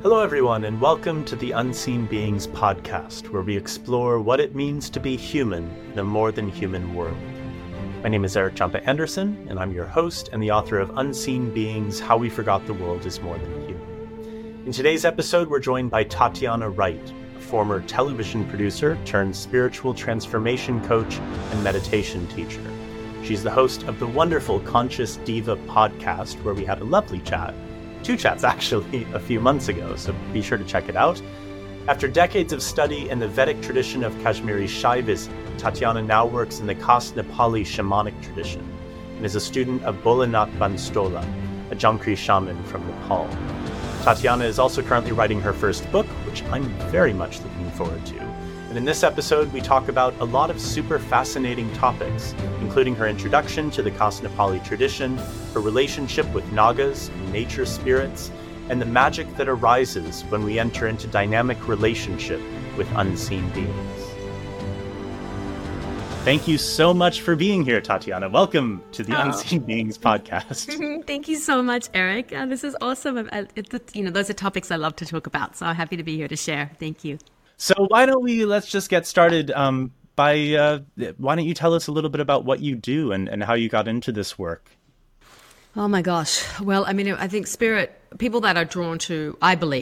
Hello everyone, and welcome to the Unseen Beings podcast, where we explore what it means to be human in a more than human world. My name is Eric Champa Anderson, and I'm your host and the author of Unseen Beings, How We Forgot the World is More Than Human. In today's episode, we're joined by Tatiana Wright, a former television producer turned spiritual transformation coach and meditation teacher. She's the host of the wonderful Conscious Diva podcast, where we had a lovely chat. 2 chats actually a few months ago, so be sure to check it out. After decades of study in the Vedic tradition of Kashmiri Shaivism, Tatiana now works in the Khas Nepali shamanic tradition and is a student of Bholanath Banstola, a Jankri shaman from Nepal. Tatiana is also currently writing her first book, which I'm very much looking forward to. And in this episode, we talk about a lot of super fascinating topics, including her introduction to the Khas Nepali tradition, her relationship with Nagas, nature spirits, and the magic that arises when we enter into dynamic relationship with unseen beings. Thank you so much for being here, Tatiana. Welcome to the Unseen Beings podcast. Thank you so much, Eric. This is awesome. Those are topics I love to talk about, so I'm happy to be here to share. Thank you. So let's just get started why don't you tell us a little bit about what you do and how you got into this work? Oh my gosh. Well, I think people that are drawn to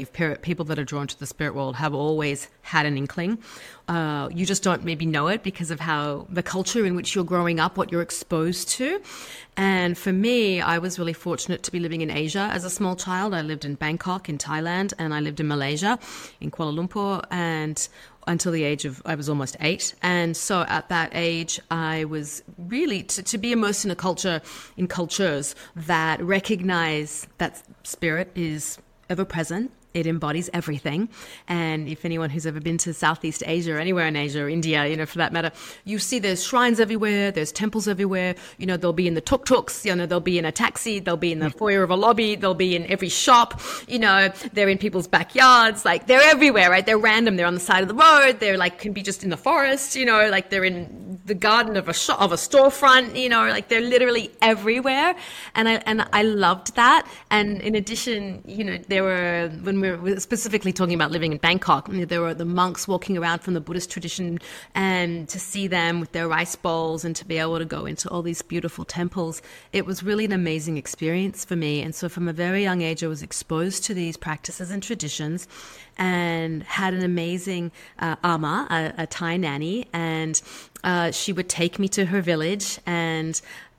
the spirit world have always had an inkling. You just don't maybe know it because of how the culture in which you're growing up, what you're exposed to. And for me, I was really fortunate to be living in Asia as a small child. I lived in Bangkok in Thailand, and I lived in Malaysia in Kuala Lumpur, and until the age of, I was almost 8. And so at that age, I was really, to be immersed in in cultures that recognize that spirit is ever present. It embodies everything. And if anyone who's ever been to Southeast Asia or anywhere in Asia or India, for that matter, you see there's shrines everywhere, there's temples everywhere. They'll be in the tuk-tuks, they'll be in a taxi, they'll be in the foyer of a lobby, they'll be in every shop, they're in people's backyards, like they're everywhere, right? They're random. They're on the side of the road. They're can be just in the forest, like they're in the garden of a storefront, like they're literally everywhere. And I loved that. And in addition, there were, when we're specifically talking about living in Bangkok, there were the monks walking around from the Buddhist tradition, and to see them with their rice bowls and to be able to go into all these beautiful temples, it was really an amazing experience for me. And so from a very young age, I was exposed to these practices and traditions and had an amazing ama, a Thai nanny, and she would take me to her village, and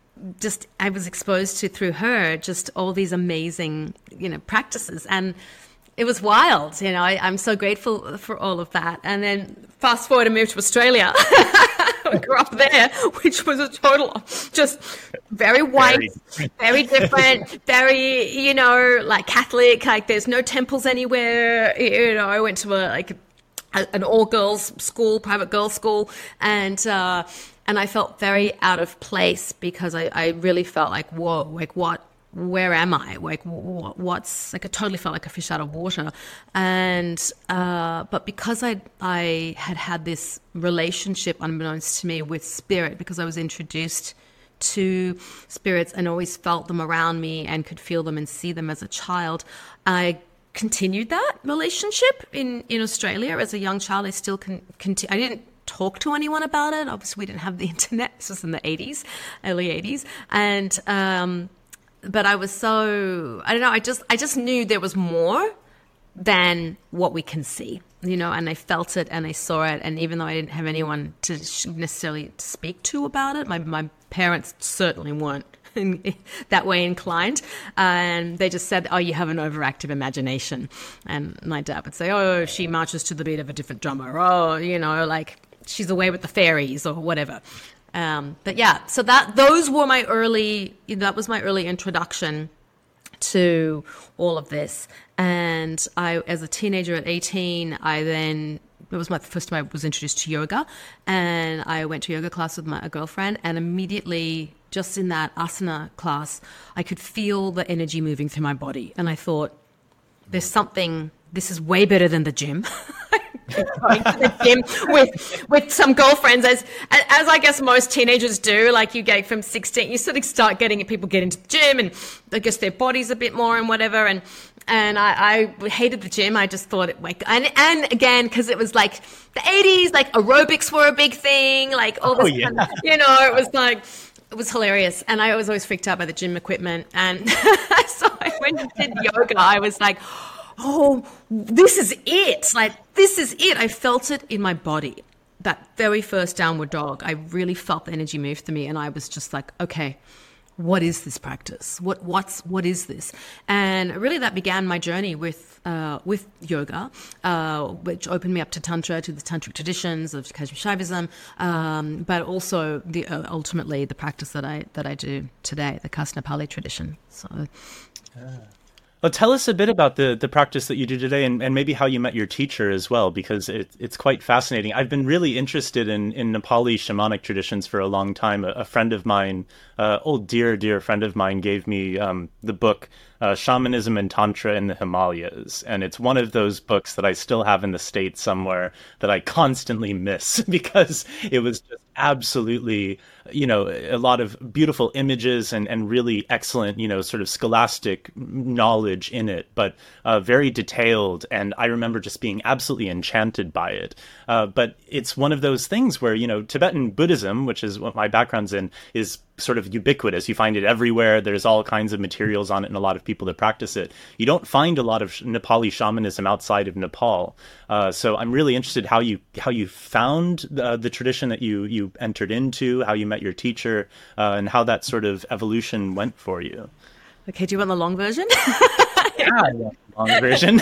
I was exposed to, through her, just all these amazing, practices. And it was wild, I'm so grateful for all of that. And then fast forward and moved to Australia. I grew up there, which was a total, just very white, very different, very, Catholic, there's no temples anywhere. I went to an all-girls school, private girls' school, and I felt very out of place because I really felt like, whoa, where am I? What's I totally felt like a fish out of water. And, but because I had this relationship unbeknownst to me with spirit, because I was introduced to spirits and always felt them around me and could feel them and see them as a child, I continued that relationship in Australia as a young child. I still continue. I didn't talk to anyone about it. Obviously we didn't have the internet. This was in the early 80s. And, but I was so, I don't know, I just knew there was more than what we can see, and I felt it and I saw it. And even though I didn't have anyone to necessarily speak to about it, my parents certainly weren't that way inclined. And they just said, oh, you have an overactive imagination. And my dad would say, oh, she marches to the beat of a different drummer. Oh, she's away with the fairies or whatever. But yeah, so that was my early introduction to all of this. And I, as a teenager at 18, it was my first time I was introduced to yoga, and I went to yoga class with a girlfriend, and immediately just in that asana class, I could feel the energy moving through my body. And I thought, this is way better than the gym. Going to the gym with some girlfriends, as I guess most teenagers do. You get from 16, you sort of start getting people get into the gym, and I guess their body's a bit more and whatever. And And I hated the gym. I just thought and again, because it was like the 80s, like aerobics were a big thing, like all this kind of, it was like, it was hilarious. And I was always freaked out by the gym equipment. And so when I did yoga, I was like, oh, this is it. Like, this is it. I felt it in my body. That very first downward dog, I really felt the energy move through me. And I was just like, okay, what is this practice? What is this? And really that began my journey with yoga, which opened me up to Tantra, to the Tantric traditions of Kashmir Shaivism, but also ultimately the practice that I do today, the Khas Nepali tradition. So. Well, tell us a bit about the practice that you do today and maybe how you met your teacher as well, because it's quite fascinating. I've been really interested in Nepali shamanic traditions for a long time. A friend of mine, dear friend of mine, gave me the book Shamanism and Tantra in the Himalayas. And it's one of those books that I still have in the States somewhere that I constantly miss because it was just absolutely, a lot of beautiful images and really excellent, sort of scholastic knowledge in it, but very detailed. And I remember just being absolutely enchanted by it. But it's one of those things where, Tibetan Buddhism, which is what my background's in, is sort of ubiquitous. You find it everywhere. There's all kinds of materials on it and a lot of people that practice it. You don't find a lot of Nepali shamanism outside of Nepal. So I'm really interested how you found the tradition that you entered into, how you met your teacher, and how that sort of evolution went for you. Okay, do you want the long version? Yeah, I want the long version.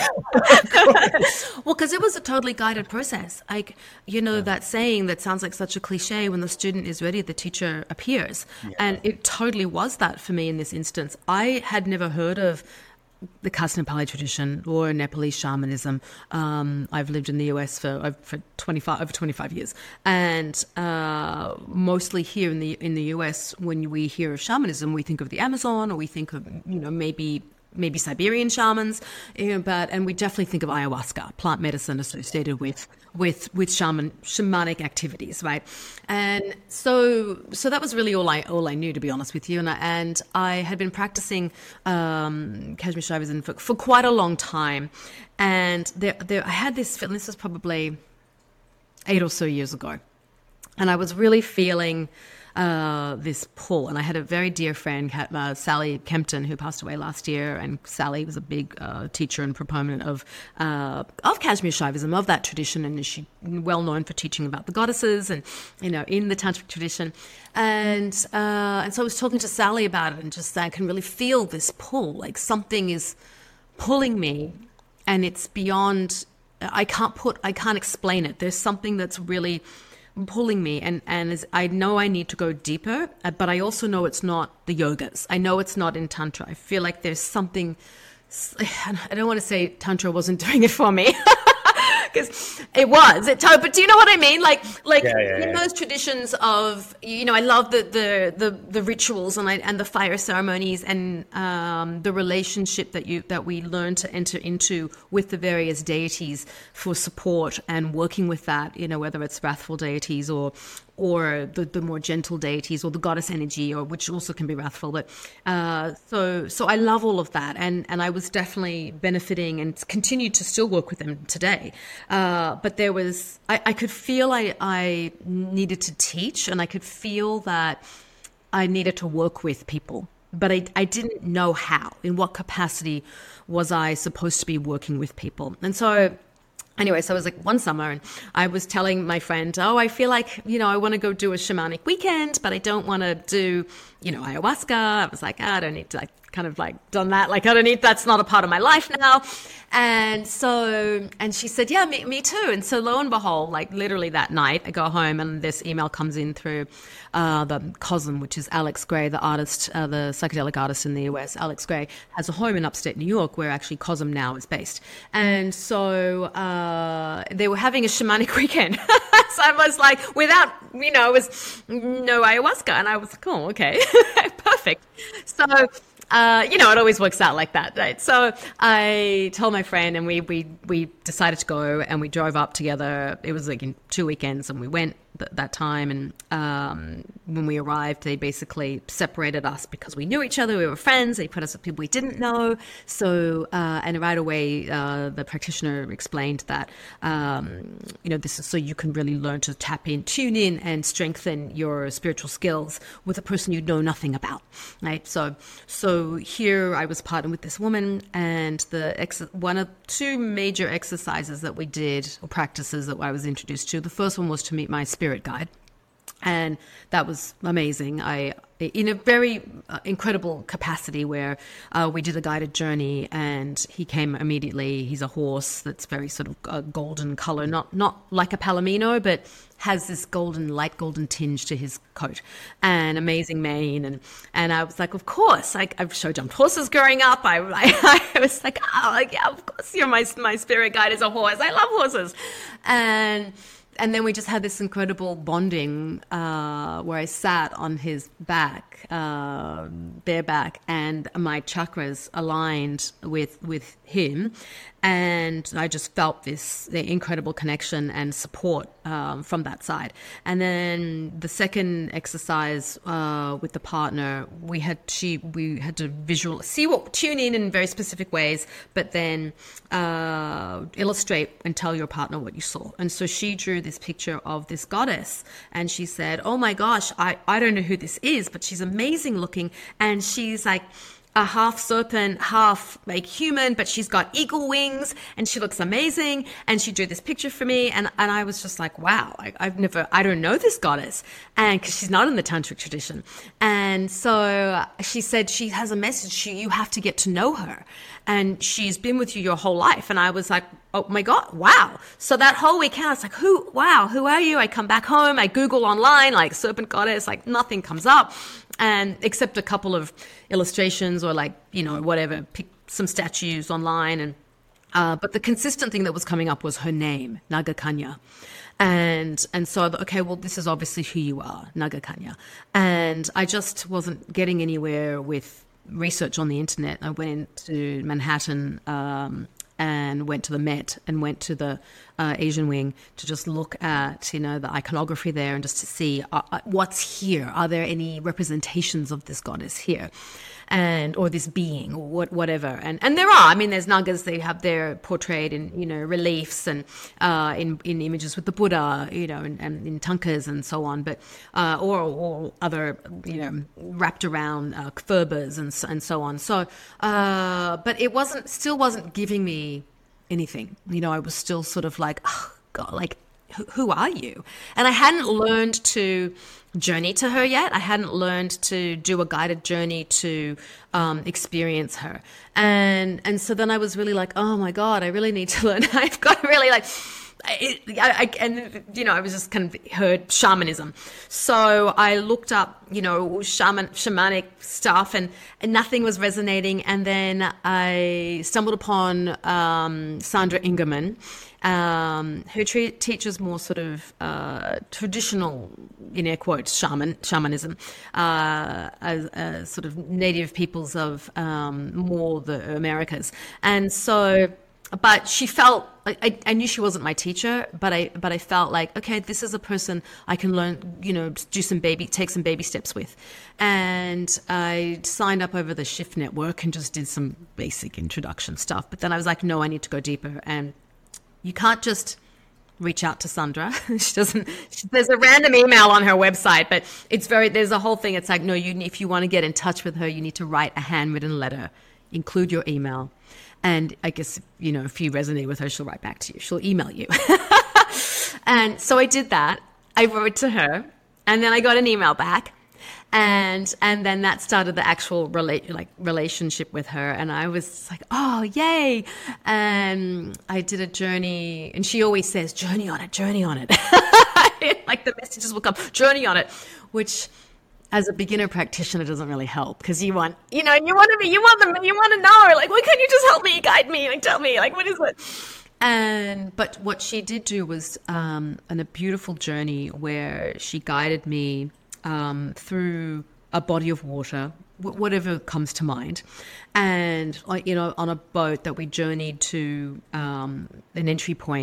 Well, because it was a totally guided process. Like, that saying that sounds like such a cliche, when the student is ready, the teacher appears. Yeah. And it totally was that for me in this instance. I had never heard of the Khas Nepali tradition or Nepalese shamanism. I've lived in the US for over 25 years, and mostly here in the US, when we hear of shamanism, we think of the Amazon, or we think of maybe Siberian shamans, and we definitely think of ayahuasca, plant medicine associated with shamanic activities, right? And so that was really all I knew, to be honest with you. And I had been practicing Kashmir Shaivism for quite a long time, and I had this feeling. This was probably 8 or so years ago, and I was really feeling this pull. And I had a very dear friend, Sally Kempton, who passed away last year. And Sally was a big teacher and proponent of Kashmir Shaivism, of that tradition. And she's well known for teaching about the goddesses and, in the Tantric tradition. And so I was talking to Sally about it, and just I can really feel this pull, like something is pulling me, and it's beyond, I can't explain it. There's something that's really pulling me, and as I know I need to go deeper, but I also know it's not the yogas. I know it's not in Tantra. I feel like there's something, I don't want to say Tantra wasn't doing it for me, because it was. But do you know what I mean? Like in those traditions of, I love the rituals and the fire ceremonies and the relationship that we learn to enter into with the various deities for support and working with that, whether it's wrathful deities or the more gentle deities, or the goddess energy, or which also can be wrathful. But so I love all of that, and I was definitely benefiting and continue to still work with them today. But there was, I could feel I needed to teach, and I could feel that I needed to work with people, but I didn't know how, in what capacity was I supposed to be working with people. And so anyway, so it was like one summer, and I was telling my friend, I feel like, I want to go do a shamanic weekend, but I don't want to do, ayahuasca. I was like, I don't need to, kind of done that. That's not a part of my life now. And she said, yeah, me too. And so lo and behold, literally that night, I go home and this email comes in through the COSM, which is Alex Gray, the artist, the psychedelic artist in the US. Alex Gray has a home in upstate New York, where actually COSM now is based. And so they were having a shamanic weekend. So I was like, without, it was no ayahuasca. And I was like, oh, okay, perfect. So it always works out like that, right? So I told my friend, and we decided to go, and we drove up together. It was in 2 weekends, and we went that time. And when we arrived, they basically separated us because we knew each other. We were friends. They put us with people we didn't know. So, and right away, the practitioner explained that, this is so you can really learn to tap in, tune in, and strengthen your spiritual skills with a person you know nothing about, right? So here I was partnered with this woman, and one of two major exercises that we did, or practices that I was introduced to. The first one was to meet my spirit guide. And that was amazing. In a very incredible capacity, where we did a guided journey, and he came immediately. He's a horse that's very sort of a golden color, not like a palomino, but has this light golden tinge to his coat, and amazing mane. And I was like, of course, I've show jumped horses growing up. I was like, yeah, of course, you're my spirit guide is a horse. I love horses. And then we just had this incredible bonding where I sat on his back, bare back, and my chakras aligned with him. And I just felt the incredible connection and support from that side. And then the second exercise with the partner, we had to tune in very specific ways, but then illustrate and tell your partner what you saw. And so she drew this picture of this goddess, and she said, "Oh my gosh, I don't know who this is, but she's amazing looking, and she's like a half serpent, half like human, but she's got eagle wings, and she looks amazing." And she drew this picture for me, and I was just like, wow, I don't know this goddess, and because she's not in the tantric tradition. And so she said she has a message. You have to get to know her, and she's been with you your whole life. And I was like, oh my God, wow. So that whole weekend, I was like, who are you? I come back home, I Google online, like serpent goddess, like nothing comes up. And except a couple of illustrations or whatever, pick some statues online. And but the consistent thing that was coming up was her name, Nagakanya. And so I thought, okay, well, this is obviously who you are, Nagakanya. And I just wasn't getting anywhere with research on the internet. I went into Manhattan and went to the Met and went to the Asian Wing to just look at, the iconography there, and just to see what's here. Are there any representations of this goddess here? Or this being, or whatever. And there are. I mean, there's Nagas. They're portrayed in in in images with the Buddha, and in tankas and so on. But or other wrapped around kfurbas and so on. So, but it still wasn't giving me anything. I was still sort of like, oh God, like who are you? And I hadn't learned to journey to her yet. I hadn't learned to do a guided journey to experience her. And so then I was really like, oh my God, I really need to learn. I've got to really I was just kind of heard shamanism. So I looked up, shamanic stuff, and nothing was resonating. And then I stumbled upon Sandra Ingerman, who teaches more sort of traditional, in air quotes, shamanism, as sort of native peoples of more the Americas. And so, but she felt, I knew she wasn't my teacher, but I felt like, okay, this is a person I can learn, take some baby steps with. And I signed up over the Shift Network and just did some basic introduction stuff. But then I was like, no, I need to go deeper. And you can't just reach out to Sandra. There's a random email on her website, but there's a whole thing. It's like, no, if you want to get in touch with her, you need to write a handwritten letter, include your email. And I guess, if you resonate with her, she'll write back to you. She'll email you. And so I did that. I wrote to her, and then I got an email back. And then that started the actual relationship with her. And I was like, oh, yay. And I did a journey. And she always says, journey on it, journey on it. Like the messages will come, journey on it, which as a beginner practitioner doesn't really help, because you want to know, like, well, can you just help me, guide me, like, tell me, like, what is it? But what she did do was a beautiful journey where she guided me through a body of water, whatever comes to mind, and on a boat that we journeyed to an entry point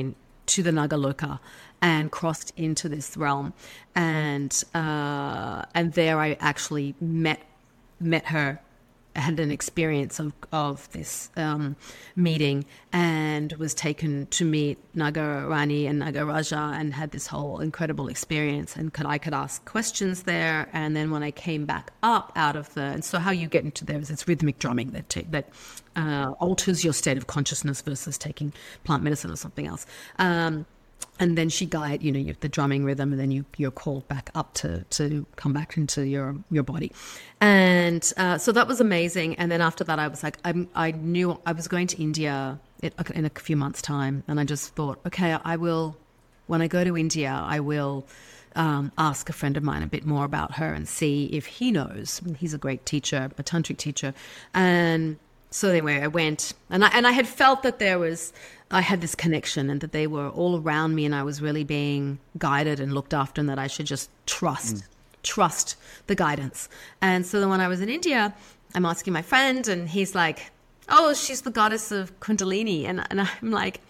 to the Nagaloka and crossed into this realm, and there I actually met her. I had an experience of this meeting, and was taken to meet Nagarani and Nagaraja, and had this whole incredible experience, and I could ask questions there. And then when I came back up out of and so how you get into there is it's rhythmic drumming that alters your state of consciousness versus taking plant medicine or something else. And then she guide, you have the drumming rhythm, and then you're called back up to come back into your body. And so that was amazing. And then after that, I was like, I knew I was going to India in a few months' time. And I just thought, okay, I will, when I go to India, I will ask a friend of mine a bit more about her and see if he knows. He's a great teacher, a tantric teacher. And so anyway, I went, and I had felt that I had this connection, and that they were all around me, and I was really being guided and looked after, and that I should just trust the guidance. And so then when I was in India, I'm asking my friend, and he's like, oh, she's the goddess of Kundalini. And I'm like,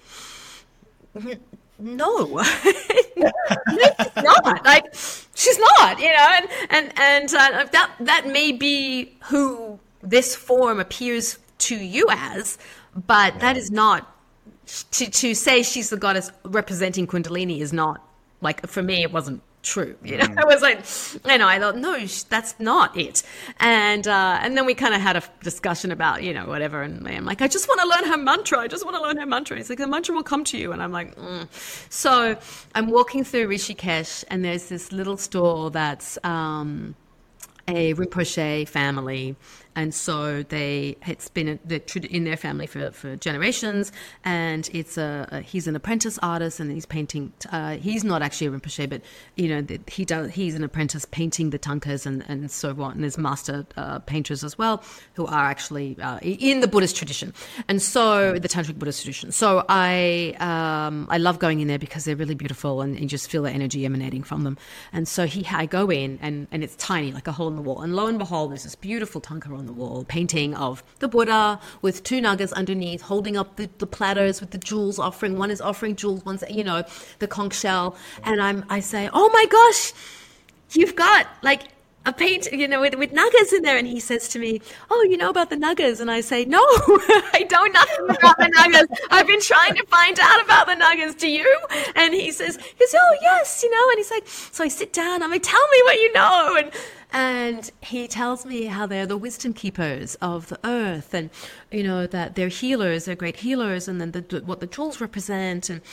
no, she's not. Like, she's not, and that may be who this form appears to you as, but that is not, to say she's the goddess representing Kundalini is not, like, for me, it wasn't true. I was like, I thought, no, that's not it. And then we kind of had a discussion about, whatever. And I'm like, I just want to learn her mantra. He's like, the mantra will come to you. And I'm like, So I'm walking through Rishikesh, and there's this little store that's a Rinpoche family. And so it's been in their family for generations, and he's an apprentice artist, and he's painting. He's not actually a Rinpoche, but he's an apprentice painting the tankas and so on. And there's master painters as well who are actually in the Buddhist tradition, and so the tantric Buddhist tradition. So I love going in there because they're really beautiful, and you just feel the energy emanating from them. And so I go in, and it's tiny, like a hole in the wall, and lo and behold, there's this beautiful tanka on the wall, painting of the Buddha with two nagas underneath, holding up the platters with the jewels offering. One is offering jewels, one's, the conch shell. And I say, oh my gosh, you've got like a paint, with nagas in there. And he says to me, oh, you know about the nagas? And I say, no, I don't know nothing about the nagas. I've been trying to find out about the nagas. Do you? And he says, oh, yes, and he's like, so I sit down, I'm like, tell me what you know. And he tells me how they're the wisdom keepers of the earth, and, that they're healers, they're great healers, and then what the jewels represent, and,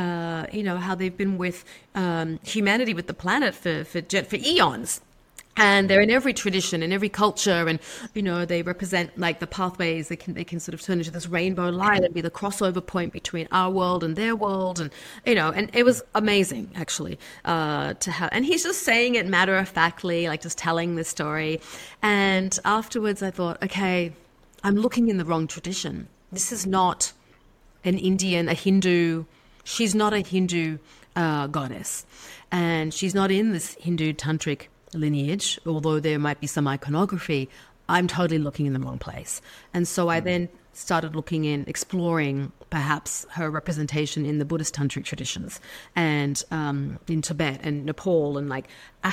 how they've been with humanity, with the planet for eons. And they're in every tradition, in every culture, and they represent like the pathways. They can sort of turn into this rainbow light and be the crossover point between our world and their world, and and it was amazing actually to have. And he's just saying it matter of factly, like just telling the story. And afterwards, I thought, okay, I'm looking in the wrong tradition. This is not a Hindu. She's not a Hindu goddess, and she's not in this Hindu tantric lineage, although there might be some iconography. I'm totally looking in the wrong place. And so I then started exploring perhaps her representation in the Buddhist tantric traditions, and in Tibet and Nepal, and like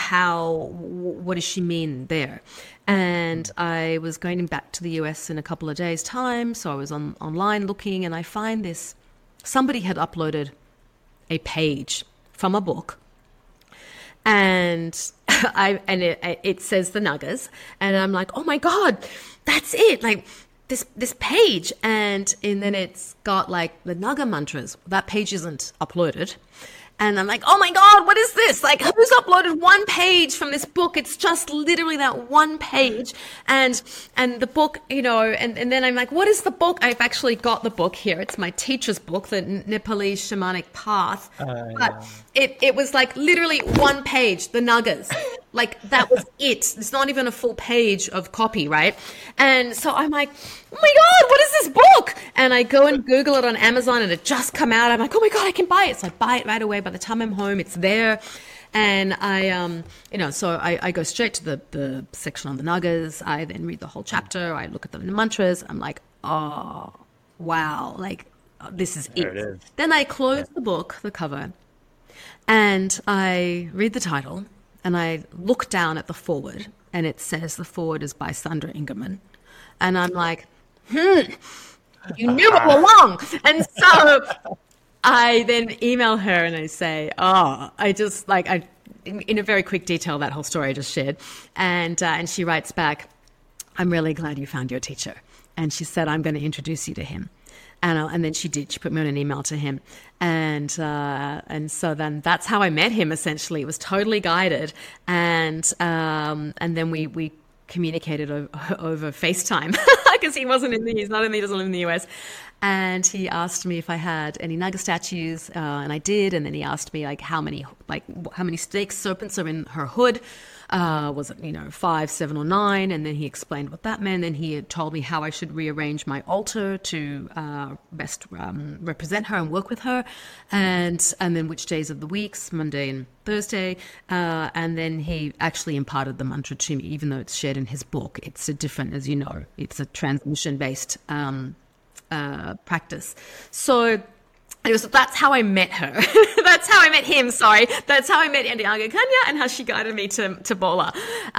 what does she mean there? And I was going back to the US in a couple of days' time, so I was online looking, and I find somebody had uploaded a page from a book, and it says the nagas, and I'm like, oh my God, that's it, like this page, and then it's got like the naga mantras. That page isn't uploaded, and I'm like, oh my God, what is this? Like, who's uploaded one page from this book? It's just literally that one page, and the book, and then I'm like, what is the book? I've actually got the book here. It's my teacher's book, the Nepalese Shamanic Path. But it was like literally one page, the nagas. Like, that was it. It's not even a full page of copy, right? And so I'm like, oh my God, what is this book? And I go and Google it on Amazon, and it just come out. I'm like, oh my God, I can buy it. So I buy it right away. By the time I'm home, it's there. And I, so I go straight to the section on the nagas. I then read the whole chapter. I look at the mantras. I'm like, oh, wow. Like, this is There it. it is. Then I close the book, the cover, and I read the title, and I look down at the foreword, and it says the foreword is by Sandra Ingerman. And I'm like, you knew all along. And so I then email her and I say, in a very quick detail, that whole story I just shared. And she writes back, I'm really glad you found your teacher. And she said, I'm going to introduce you to him. And then she did. She put me on an email to him. And so then that's how I met him, essentially. It was totally guided. And then we communicated over FaceTime because he doesn't live in the US. And he asked me if I had any Naga statues, and I did. And then he asked me how many snake serpents are in her hood. Was it 5, 7, or 9? And then he explained what that meant. Then he had told me how I should rearrange my altar to best represent her and work with her, and then which days of the weeks, Monday and Thursday. And then he actually imparted the mantra to me, even though it's shared in his book. It's a different, as you know, it's a transmission based practice. So that's how I met her. That's how I met him. Sorry. That's how I met Andiaga Kanya and how she guided me to Bola.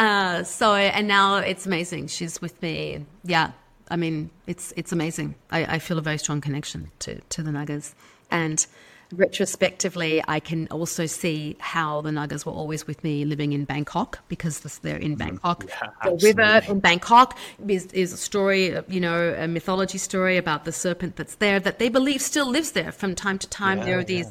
And now it's amazing. She's with me. Yeah. I mean, it's amazing. I feel a very strong connection to the Nagas. And retrospectively, I can also see how the Nagas were always with me living in Bangkok, because they're in Bangkok. Yeah, the river in Bangkok is a story, a mythology story about the serpent that's there that they believe still lives there from time to time. There are these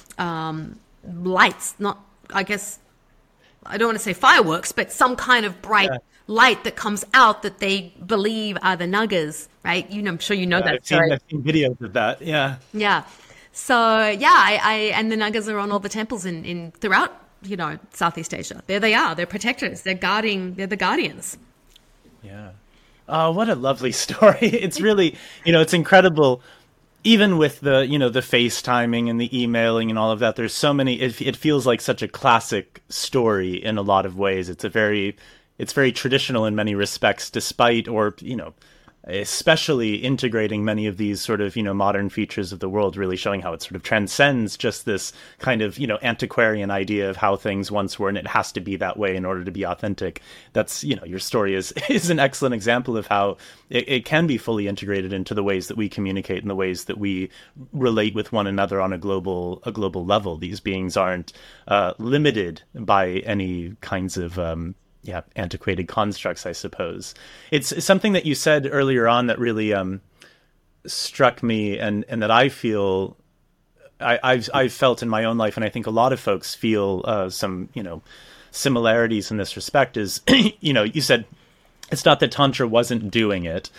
lights, not, I guess, I don't want to say fireworks, but some kind of bright light that comes out that they believe are the Nagas, right? I'm sure you know that story. I've seen videos of that. Yeah. Yeah. So I and the Nagas are on all the temples in throughout Southeast Asia. There they are. They're protectors. They're the guardians. Yeah. Oh, what a lovely story. It's really, it's incredible. Even with the, the FaceTiming and the emailing and all of that, there's so many, it feels like such a classic story in a lot of ways. It's very traditional in many respects, despite, or, especially integrating many of these sort of, modern features of the world, really showing how it sort of transcends just this kind of, antiquarian idea of how things once were, and it has to be that way in order to be authentic. That's, your story is an excellent example of how it can be fully integrated into the ways that we communicate and the ways that we relate with one another on a global level. These beings aren't limited by any kinds of antiquated constructs, I suppose. It's something that you said earlier on that really struck me, and that I feel I've felt in my own life, and I think a lot of folks feel some similarities in this respect. Is you said it's not that Tantra wasn't doing it,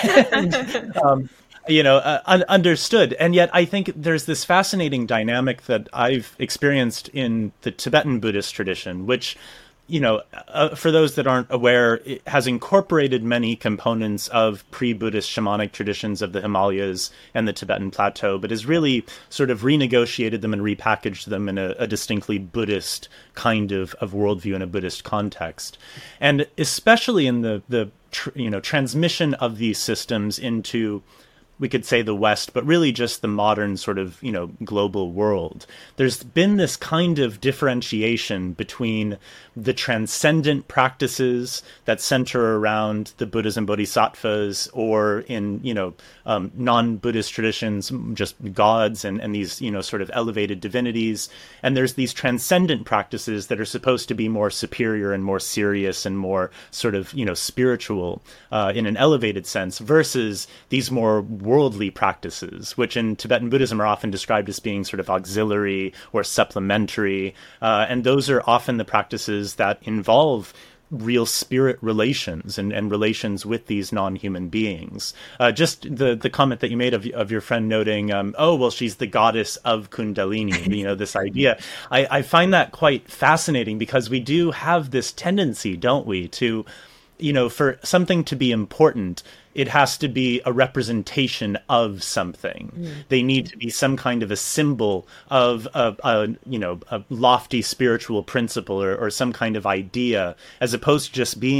and, understood, and yet I think there's this fascinating dynamic that I've experienced in the Tibetan Buddhist tradition, which, for those that aren't aware, it has incorporated many components of pre-Buddhist shamanic traditions of the Himalayas and the Tibetan plateau, but has really sort of renegotiated them and repackaged them in a distinctly Buddhist kind of worldview in a Buddhist context. And especially in the transmission of these systems into, we could say, the West, but really just the modern sort of, global world. There's been this kind of differentiation between the transcendent practices that center around the Buddhas and Bodhisattvas, or in, non-Buddhist traditions, just gods and these, sort of elevated divinities. And there's these transcendent practices that are supposed to be more superior and more serious and more sort of, spiritual in an elevated sense, versus these more worldly practices, which in Tibetan Buddhism are often described as being sort of auxiliary or supplementary. And those are often the practices that involve real spirit relations and relations with these non-human beings. Just the comment that you made of your friend noting, she's the goddess of Kundalini, this idea. I find that quite fascinating, because we do have this tendency, don't we, to, for something to be important, it has to be a representation of something. They need to be some kind of a symbol of a lofty spiritual principle or some kind of idea, as opposed to just being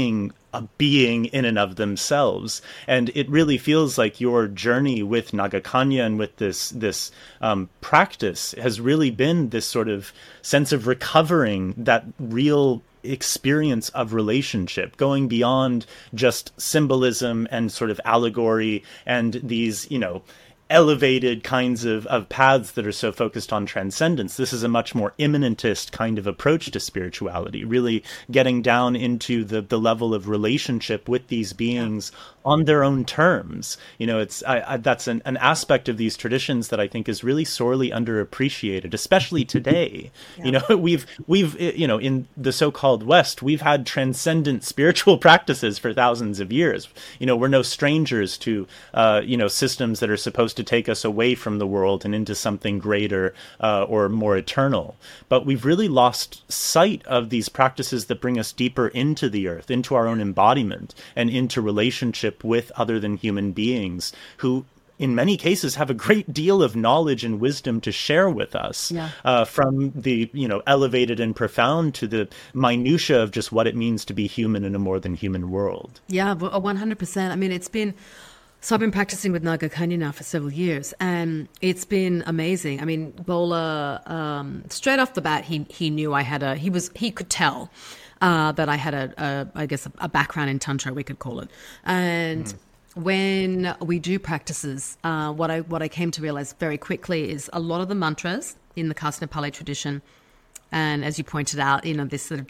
a being in and of themselves. And it really feels like your journey with Nagakanya and with this practice has really been this sort of sense of recovering that real experience of relationship, going beyond just symbolism and sort of allegory and these, elevated kinds of paths that are so focused on transcendence. This is a much more immanentist kind of approach to spirituality, really getting down into the level of relationship with these beings on their own terms. It's that's an aspect of these traditions that I think is really sorely underappreciated, especially today. We've in the so-called West, we've had transcendent spiritual practices for thousands of years. We're no strangers to systems that are supposed to take us away from the world and into something greater or more eternal. But we've really lost sight of these practices that bring us deeper into the earth, into our own embodiment, and into relationship with other than human beings who in many cases have a great deal of knowledge and wisdom to share with us, from the elevated and profound to the minutia of just what it means to be human in a more than human world. Yeah, 100%. I mean, I've been practicing with Nagakanya now for several years, and it's been amazing. I mean, Bola, straight off the bat, he knew he could tell that I had a background in Tantra, we could call it. And when we do practices, what I came to realize very quickly is a lot of the mantras in the Khas Nepali tradition, and as you pointed out, this sort of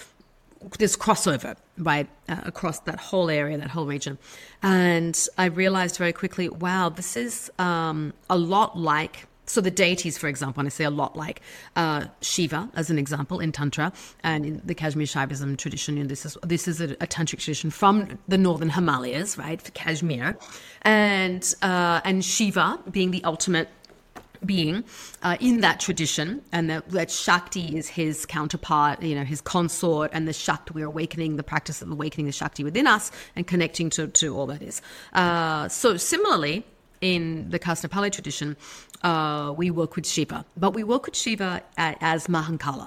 this crossover, right, across that whole area, that whole region. And I realized very quickly, wow, this is a lot like, so the deities, for example, and I say a lot like Shiva, as an example, in Tantra, and in the Kashmir Shaivism tradition, this is a tantric tradition from the northern Himalayas, right, for Kashmir, and Shiva being the ultimate being in that tradition, and that Shakti is his counterpart, his consort, and the Shakti, we're awakening, the practice of awakening the Shakti within us and connecting to all that is. So similarly, in the Khas Nepali tradition, we work with Shiva, but we work with Shiva as Mahankala.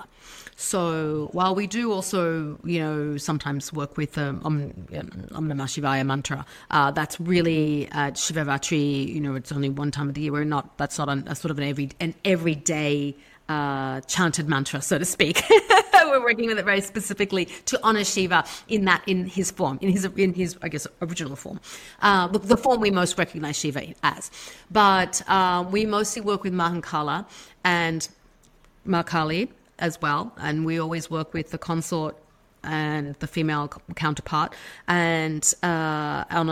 So while we do also, sometimes work with Om Namah Shivaya mantra, that's really at Shivaratri, it's only one time of the year. That's not a sort of an everyday chanted mantra, so to speak. We're working with it very specifically to honor Shiva in his form, in his I guess original form, the form we most recognize Shiva as. But we mostly work with Mahankala and Mahakali as well, and we always work with the consort and the female counterpart, and on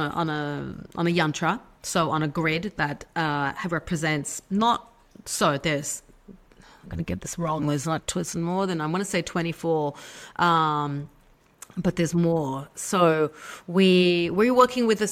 a yantra, so on a grid that represents there's, I'm going to get this wrong, there's not more than, I want to say 24, but there's more. So we're working with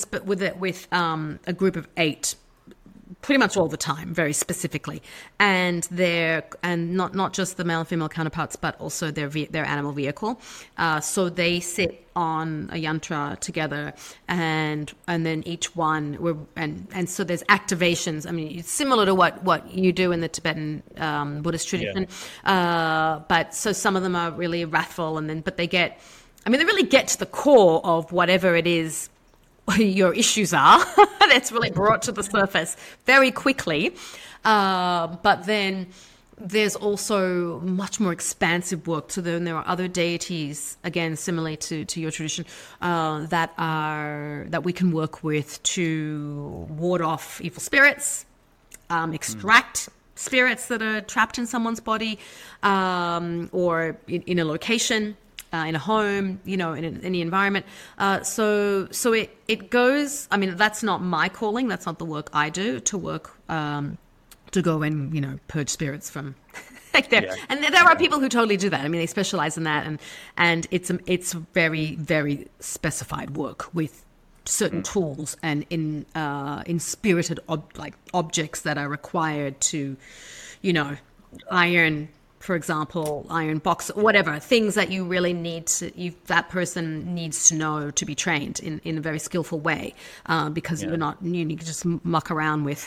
a group of 8 pretty much all the time, very specifically, and not just the male and female counterparts, but also their animal vehicle. So they sit on a yantra together, and then each one and so there's activations. I mean, it's similar to what you do in the Tibetan Buddhist tradition, but so some of them are really wrathful, but they really get to the core of whatever it is your issues are. That's really brought to the surface very quickly. But then there's also much more expansive work. So then there are other deities, again, similarly to your tradition, that we can work with to ward off evil spirits, extract spirits that are trapped in someone's body, or in a location, in a home, in any environment. So it goes, I mean, that's not my calling. That's not the work I do, to work, to go and, purge spirits from there. And there are people who totally do that. I mean, they specialize in that, and it's very, very specified work with certain tools and in spirited objects that are required to, iron, for example, iron box, whatever, things that you really that person needs to know to be trained in a very skillful way, because you can just muck around with,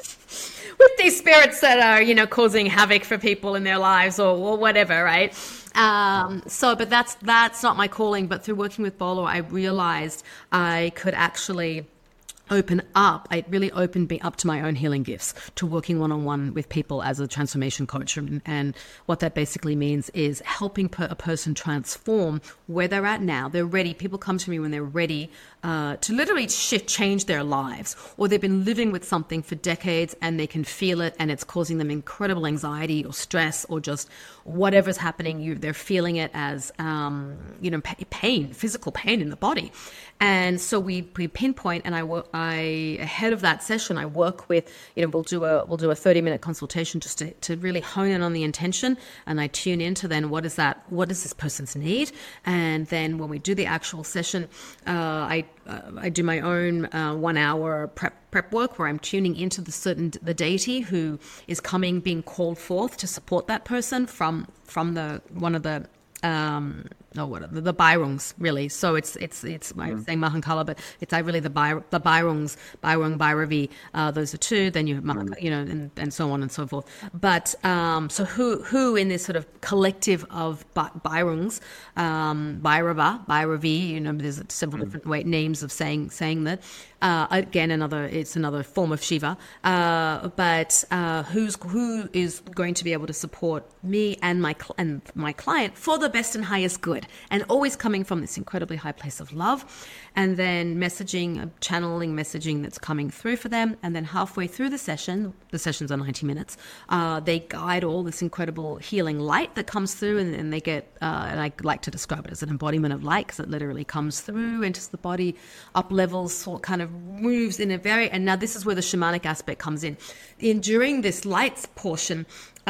with these spirits that are, causing havoc for people in their lives or whatever, right? But that's not my calling. But through working with Bola, I realized I could actually open up. It really opened me up to my own healing gifts, to working one-on-one with people as a transformation coach. And what that basically means is helping a person transform where they're at now. They're ready. People come to me when they're ready to literally change their lives, or they've been living with something for decades and they can feel it and it's causing them incredible anxiety or stress or just whatever's happening. They're feeling it as, pain, physical pain in the body. And so we pinpoint, and ahead of that session, I work with, we'll do a 30-minute consultation just to really hone in on the intention, and I tune into then what is this person's need, and then when we do the actual session, I do my own 1 hour prep work where I'm tuning into the deity who is being called forth to support that person from the Bairungs, really. So it's I'm saying Mahankala, but it's really the Bairungs, Bairung, Bhairavi. Those are two. Then you have and so on and so forth. But so who in this sort of collective of Bairungs, Bhairava, Bhairavi. There's several different names of saying that. Again, it's another form of Shiva. But who is going to be able to support me and my client for the best and highest good, and always coming from this incredibly high place of love, and then channeling messaging that's coming through for them, and then halfway through the sessions are 90 minutes, they guide all this incredible healing light that comes through, and they get, and I like to describe it as an embodiment of light, because it literally comes through, enters the body, up levels, sort of kind of moves in and now this is where the shamanic aspect comes in. During this lights portion,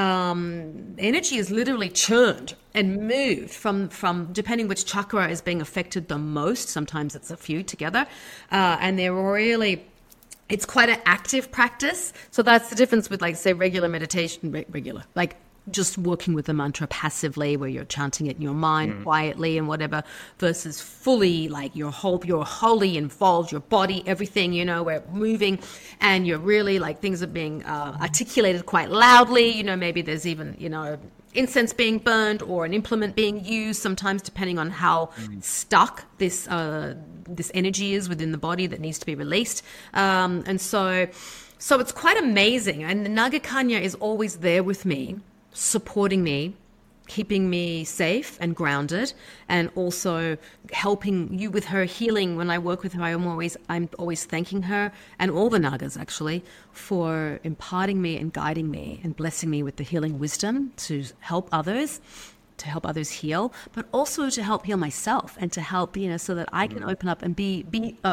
energy is literally churned and moved from depending which chakra is being affected the most. Sometimes it's a few together, and they're really, it's quite an active practice. So that's the difference with, like, say, regular meditation, like just working with the mantra passively, where you're chanting it in your mind quietly and whatever, versus fully, like, you're wholly involved, your body, everything, we're moving, and you're really, like, things are being articulated quite loudly. Maybe there's even, incense being burned or an implement being used, sometimes depending on how stuck this energy is within the body that needs to be released. And so it's quite amazing. And the Nagakanya is always there with me, supporting me, keeping me safe and grounded, and also helping you with her healing. When I work with her, I'm always thanking her, and all the Nagas actually, for imparting me and guiding me and blessing me with the healing wisdom to help others heal, but also to help heal myself, and to help, so that I can open up and be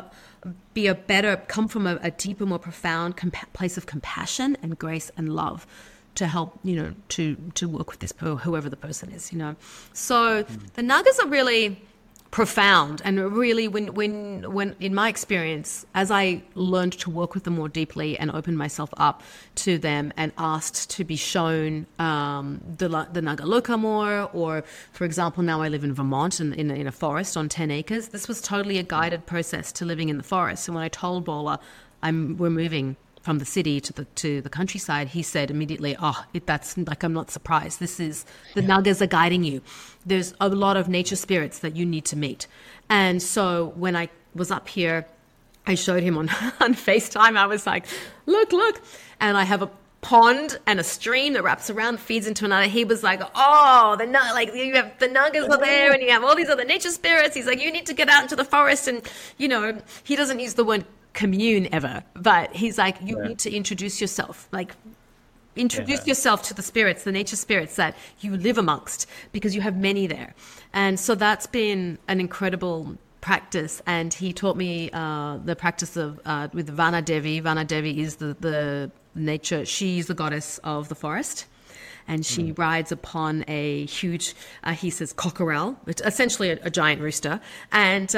a better, come from a deeper, more profound place of compassion and grace and love, to help, to work with this, whoever the person is, So the Nagas are really profound, and really when in my experience, as I learned to work with them more deeply and opened myself up to them and asked to be shown the Naga Loka more, or for example, now I live in Vermont in a forest on 10 acres. This was totally a guided process to living in the forest. And when I told Bola we're moving from the city to the countryside, he said immediately, that's like, I'm not surprised. This is, the Nagas are guiding you. There's a lot of nature spirits that you need to meet. And so when I was up here, I showed him on FaceTime. I was like, look. And I have a pond and a stream that wraps around, feeds into another. He was like, you have the Nagas are there, and you have all these other nature spirits. He's like, you need to get out into the forest. And, he doesn't use the word commune ever, but he's like, you need to introduce yourself, yourself to the spirits, the nature spirits that you live amongst, because you have many there. And so that's been an incredible practice. And he taught me the practice of with Vana Devi. Vana Devi is the nature, she's the goddess of the forest. And she rides upon a huge, he says, cockerel, which essentially a giant rooster, and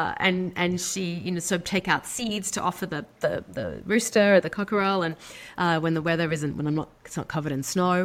she, so take out seeds to offer the rooster or the cockerel, and when the weather it's not covered in snow,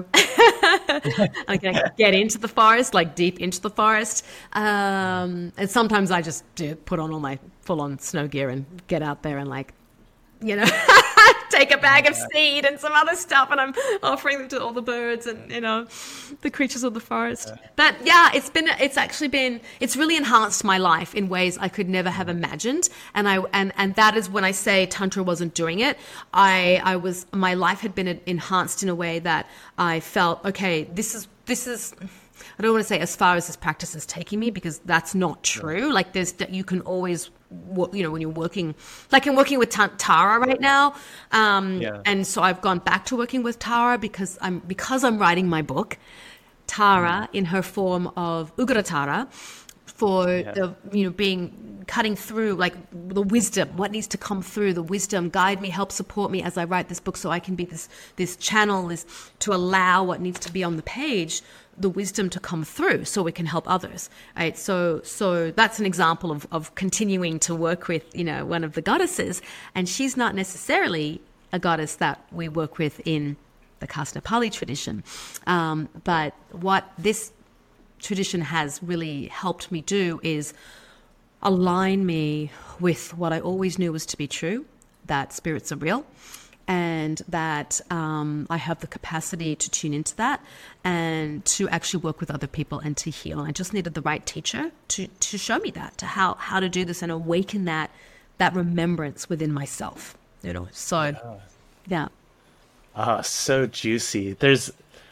I can get into the forest, like deep into the forest, and sometimes I just put on all my full-on snow gear and get out there and take a bag of seed and some other stuff, and I'm offering them to all the birds and, the creatures of the forest. But yeah, it's really enhanced my life in ways I could never have imagined. And that is when I say Tantra wasn't doing it. My life had been enhanced in a way that I felt, okay, this is, I don't want to say as far as this practice is taking me, because that's not true. Like you can always, when you're working, like I'm working with Tara right now. And so I've gone back to working with Tara because I'm writing my book, Tara in her form of Ugaratara, for cutting through like the wisdom, what needs to come through, the wisdom, guide me, help support me as I write this book, so I can be this channel is to allow what needs to be on the page, the wisdom to come through so we can help others, right? So that's an example of continuing to work with, one of the goddesses, and she's not necessarily a goddess that we work with in the Khas Nepali tradition. But what this tradition has really helped me do is align me with what I always knew was to be true, that spirits are real, and that I have the capacity to tune into that and to actually work with other people and to heal. I just needed the right teacher to show me that, to how to do this and awaken that remembrance within myself. So yeah. So juicy. There's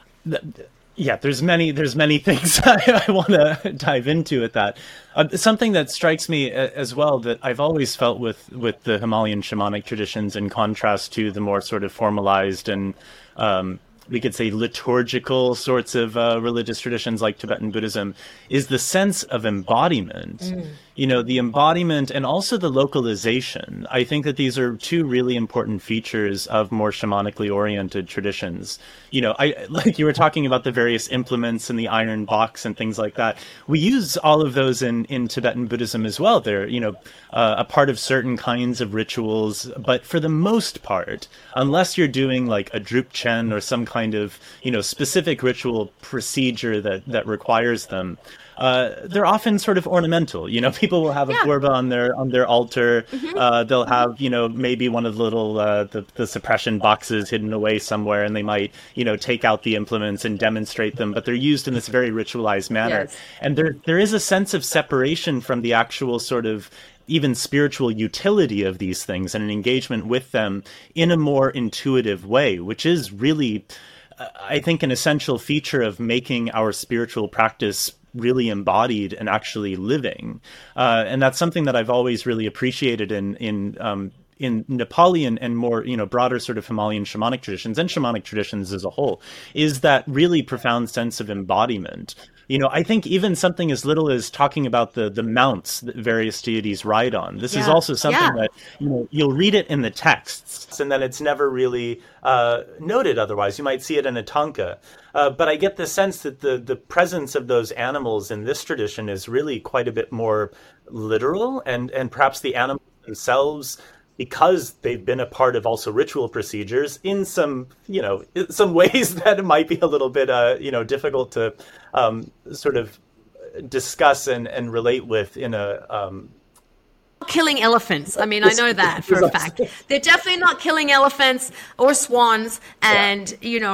many things I want to dive into with that. Something that strikes me as well that I've always felt with the Himalayan shamanic traditions, in contrast to the more sort of formalized and we could say liturgical sorts of religious traditions like Tibetan Buddhism, is the sense of embodiment. The embodiment and also the localization. I think that these are two really important features of more shamanically oriented traditions. Like you were talking about the various implements and the iron box and things like that. We use all of those in Tibetan Buddhism as well. They're, a part of certain kinds of rituals, but for the most part, unless you're doing like a Drupchen or some kind of, specific ritual procedure that requires them, they're often sort of ornamental. People will have a purva on their altar. They'll have, maybe one of the little the suppression boxes hidden away somewhere, and they might, take out the implements and demonstrate them. But they're used in this very ritualized manner. Yes. And there is a sense of separation from the actual sort of even spiritual utility of these things and an engagement with them in a more intuitive way, which is really, I think, an essential feature of making our spiritual practice really embodied and actually living. And that's something that I've always really appreciated in Nepali and more, broader sort of Himalayan shamanic traditions and shamanic traditions as a whole, is that really profound sense of embodiment. I think even something as little as talking about the mounts that various deities ride on. This is also something that, you'll read it in the texts, and then it's never really noted otherwise. You might see it in a tanka. But I get the sense that the presence of those animals in this tradition is really quite a bit more literal, and perhaps the animals themselves, because they've been a part of also ritual procedures in some ways that it might be a little bit, difficult to sort of discuss and relate with in a killing elephants. I mean, I know that for a fact. They're definitely not killing elephants or swans and,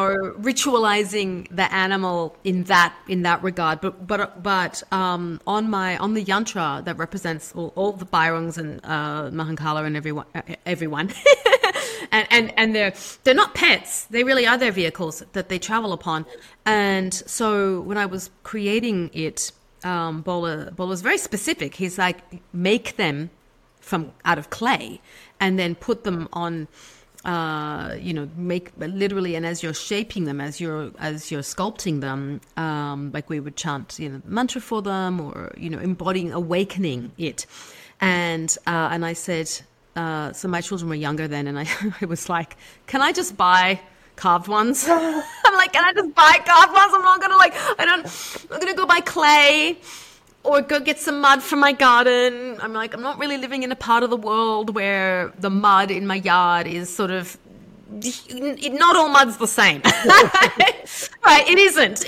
ritualizing the animal in that regard. But on the yantra that represents all the Bairungs and Mahankala and everyone. and they're not pets. They really are their vehicles that they travel upon. And so when I was creating it, Bola was very specific. He's like, make them from out of clay and then put them on, make literally, and as you're shaping them, as you're sculpting them, like we would chant, mantra for them, or, embodying, awakening it. And I said, so my children were younger then, and I was like, can I just buy carved ones? I'm like, can I just buy carved ones? I'm not gonna go buy clay or go get some mud from my garden. I'm like, I'm not really living in a part of the world where the mud in my yard is sort of, not all mud's the same. Right, it isn't,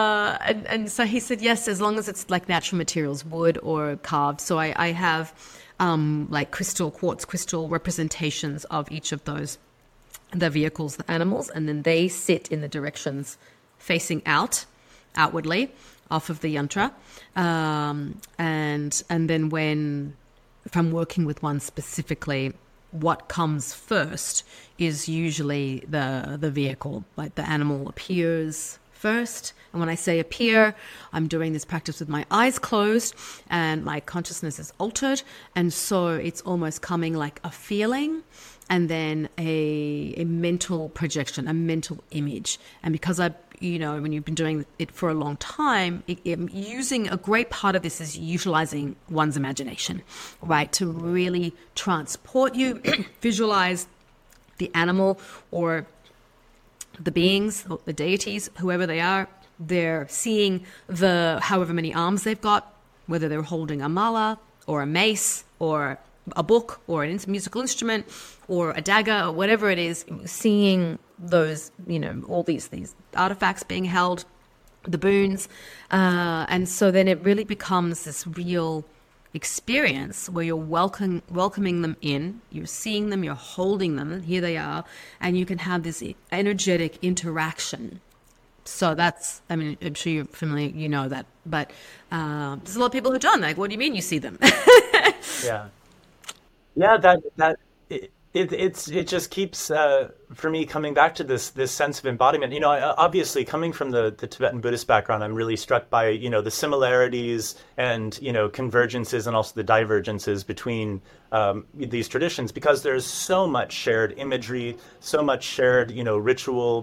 And so he said, yes, as long as it's like natural materials, wood or carved. So I have like quartz crystal representations of each of those, the vehicles, the animals, and then they sit in the directions facing outwardly off of the yantra. And then if I'm working with one specifically, what comes first is usually the vehicle, like the animal appears first. And when I say appear, I'm doing this practice with my eyes closed and my consciousness is altered. And so it's almost coming like a feeling and then a mental projection, a mental image. And because when you've been doing it for a long time, using a great part of this is utilizing one's imagination, right? To really transport you, visualize the animal or the beings, or the deities, whoever they are. They're seeing the however many arms they've got, whether they're holding a mala or a mace or a book or a musical instrument or a dagger or whatever it is, seeing those, all these artifacts being held, the boons. And so then it really becomes this real experience where you're welcoming them in, you're seeing them, you're holding them, and here they are, and you can have this energetic interaction. So that's, I'm sure you're familiar, that, but there's a lot of people who don't. Like, what do you mean you see them? Yeah, it just keeps for me coming back to this sense of embodiment. Obviously coming from the Tibetan Buddhist background, I'm really struck by the similarities and convergences and also the divergences between these traditions, because there's so much shared imagery, so much shared ritual,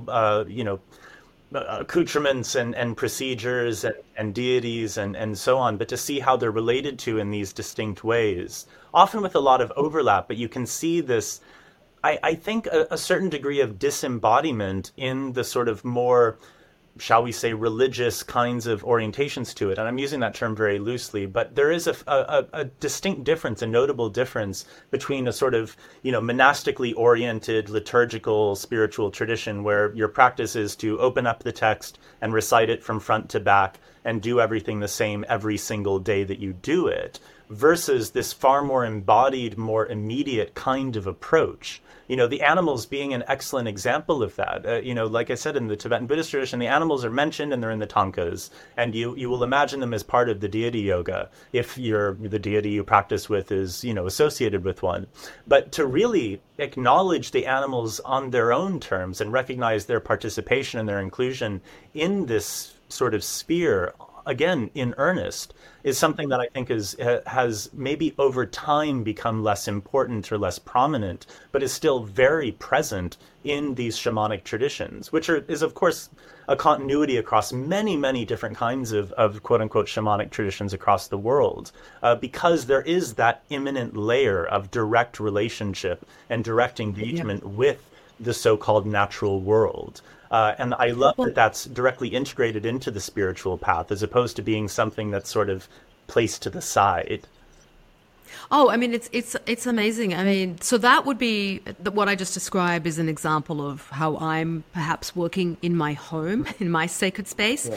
accoutrements and procedures and deities and so on, but to see how they're related to in these distinct ways, often with a lot of overlap, but you can see this, I think, a certain degree of disembodiment in the sort of more, shall we say, religious kinds of orientations to it. And I'm using that term very loosely, but there is a distinct difference, a notable difference between a sort of, monastically oriented, liturgical, spiritual tradition where your practice is to open up the text and recite it from front to back and do everything the same every single day that you do it, versus this far more embodied, more immediate kind of approach. The animals being an excellent example of that. Like I said, in the Tibetan Buddhist tradition, the animals are mentioned and they're in the tankas, and you will imagine them as part of the deity yoga if the deity you practice with is, associated with one. But to really acknowledge the animals on their own terms and recognize their participation and their inclusion in this sort of sphere, again, in earnest, is something that I think has maybe over time become less important or less prominent, but is still very present in these shamanic traditions, which is of course a continuity across many, many different kinds of quote unquote shamanic traditions across the world, because there is that imminent layer of direct relationship and direct engagement with the so-called natural world. And I love that that's directly integrated into the spiritual path, as opposed to being something that's sort of placed to the side. Oh, it's amazing. So that would be what I just described is an example of how I'm perhaps working in my home, in my sacred space,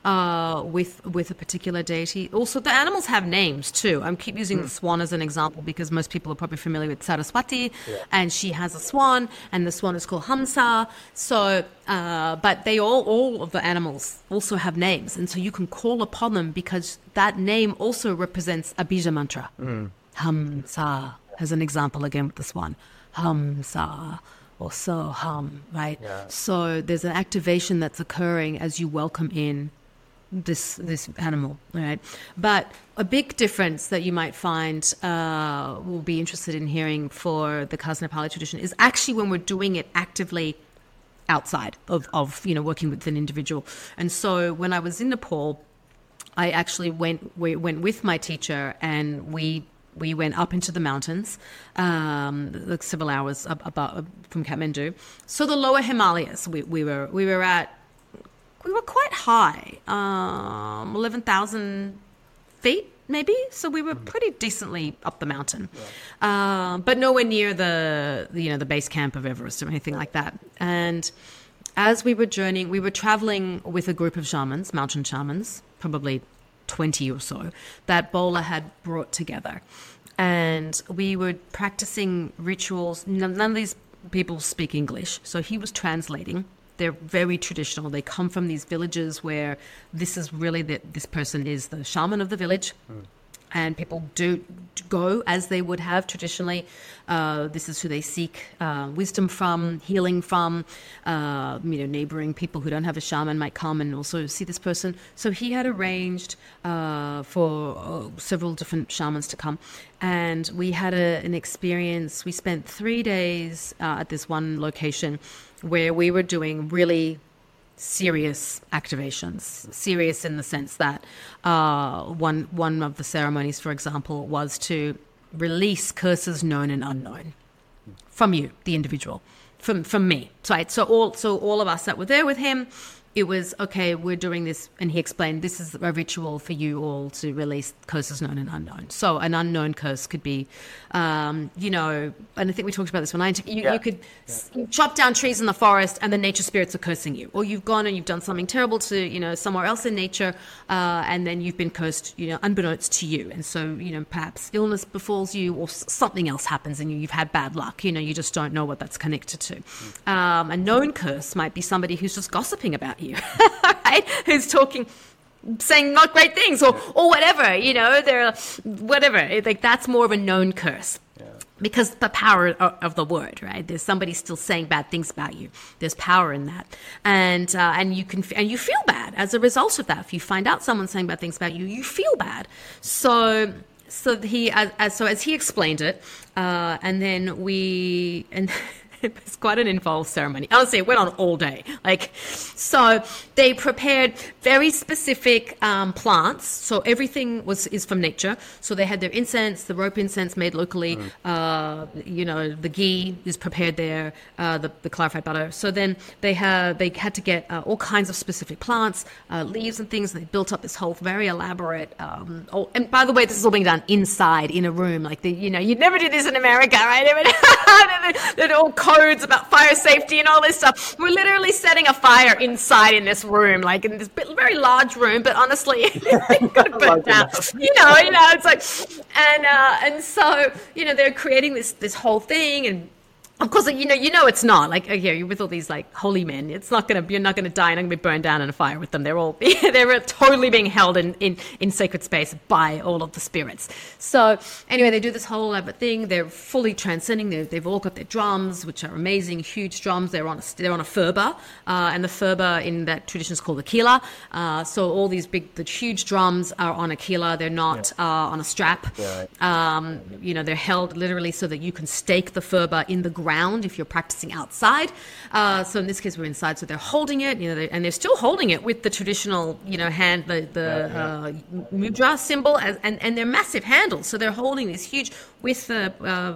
with a particular deity. Also, the animals have names too. I keep using the swan as an example because most people are probably familiar with Saraswati, and she has a swan, and the swan is called Hamsa. So, but they all of the animals also have names, and so you can call upon them because that name also represents a bija mantra. Hamsa, as an example again with this one. Hamsa, or so hum, right? Yeah. So there's an activation that's occurring as you welcome in this animal, right? But a big difference that you might find, will be interested in hearing for the Khas Nepali tradition, is actually when we're doing it actively outside of working with an individual. And so when I was in Nepal, I actually went with my teacher, and we went up into the mountains, like several hours about from Kathmandu. So the lower Himalayas, we were quite high, 11,000 feet maybe. So we were pretty decently up the mountain, but nowhere near the base camp of Everest or anything like that. And as we were journeying, we were traveling with a group of shamans, mountain shamans, probably 20 or so, that Bola had brought together. and we were practicing rituals. None of these people speak English, so he was translating. They're very traditional. They come from these villages where this is really this person is the shaman of the village. And people do go as they would have traditionally. This is who they seek wisdom from, healing from. Neighboring people who don't have a shaman might come and also see this person. So he had arranged for several different shamans to come. And we had an experience. We spent 3 days at this one location where we were doing really serious activations. Serious in the sense that one of the ceremonies, for example, was to release curses known and unknown from you, the individual, from me. Right. So all of us that were there with him, it was, okay, we're doing this, and he explained, this is a ritual for you all to release curses known and unknown. So an unknown curse could be, and I think we talked about this one. You could chop down trees in the forest and the nature spirits are cursing you. Or you've gone and you've done something terrible to, somewhere else in nature, and then you've been cursed, unbeknownst to you. And so, perhaps illness befalls you or something else happens and you've had bad luck. You just don't know what that's connected to. A known curse might be somebody who's just gossiping about you. Right? Who's saying not great things or whatever, they're whatever. Like that's more of a known curse. Yeah. Because the power of the word, right? There's somebody still saying bad things about you. There's power in that, and you feel bad as a result of that. If you find out someone's saying bad things about you, you feel bad. So as he explained it, and then it was quite an involved ceremony. Honestly, it went on all day. So they prepared very specific plants. So everything is from nature. So they had their incense, the rope incense made locally. The ghee is prepared there, the clarified butter. So then they had to get all kinds of specific plants, leaves and things. And they built up this whole very elaborate. And by the way, this is all being done inside in a room. You'd never do this in America, right? They're all codes about fire safety and all this stuff. We're literally setting a fire inside in this room, in this very large room, but honestly, it got burnt down. It's and so, they're creating this whole thing, and of course, it's not you're with all these holy men. You're not going to die and not going to be burned down in a fire with them. They're totally being held in sacred space by all of the spirits. So anyway, they do this whole elaborate thing. They're fully transcending. They've all got their drums, which are amazing, huge drums. They're on a furba, and the furba in that tradition is called a kila. So all these the huge drums are on a kila. They're not on a strap. Yeah, right. They're held literally so that you can stake the furba in the ground if you're practicing outside. So in this case, we're inside, so they're holding it, and they're still holding it with the traditional, hand, the mudra symbol, and they're massive handles. So they're holding this huge with the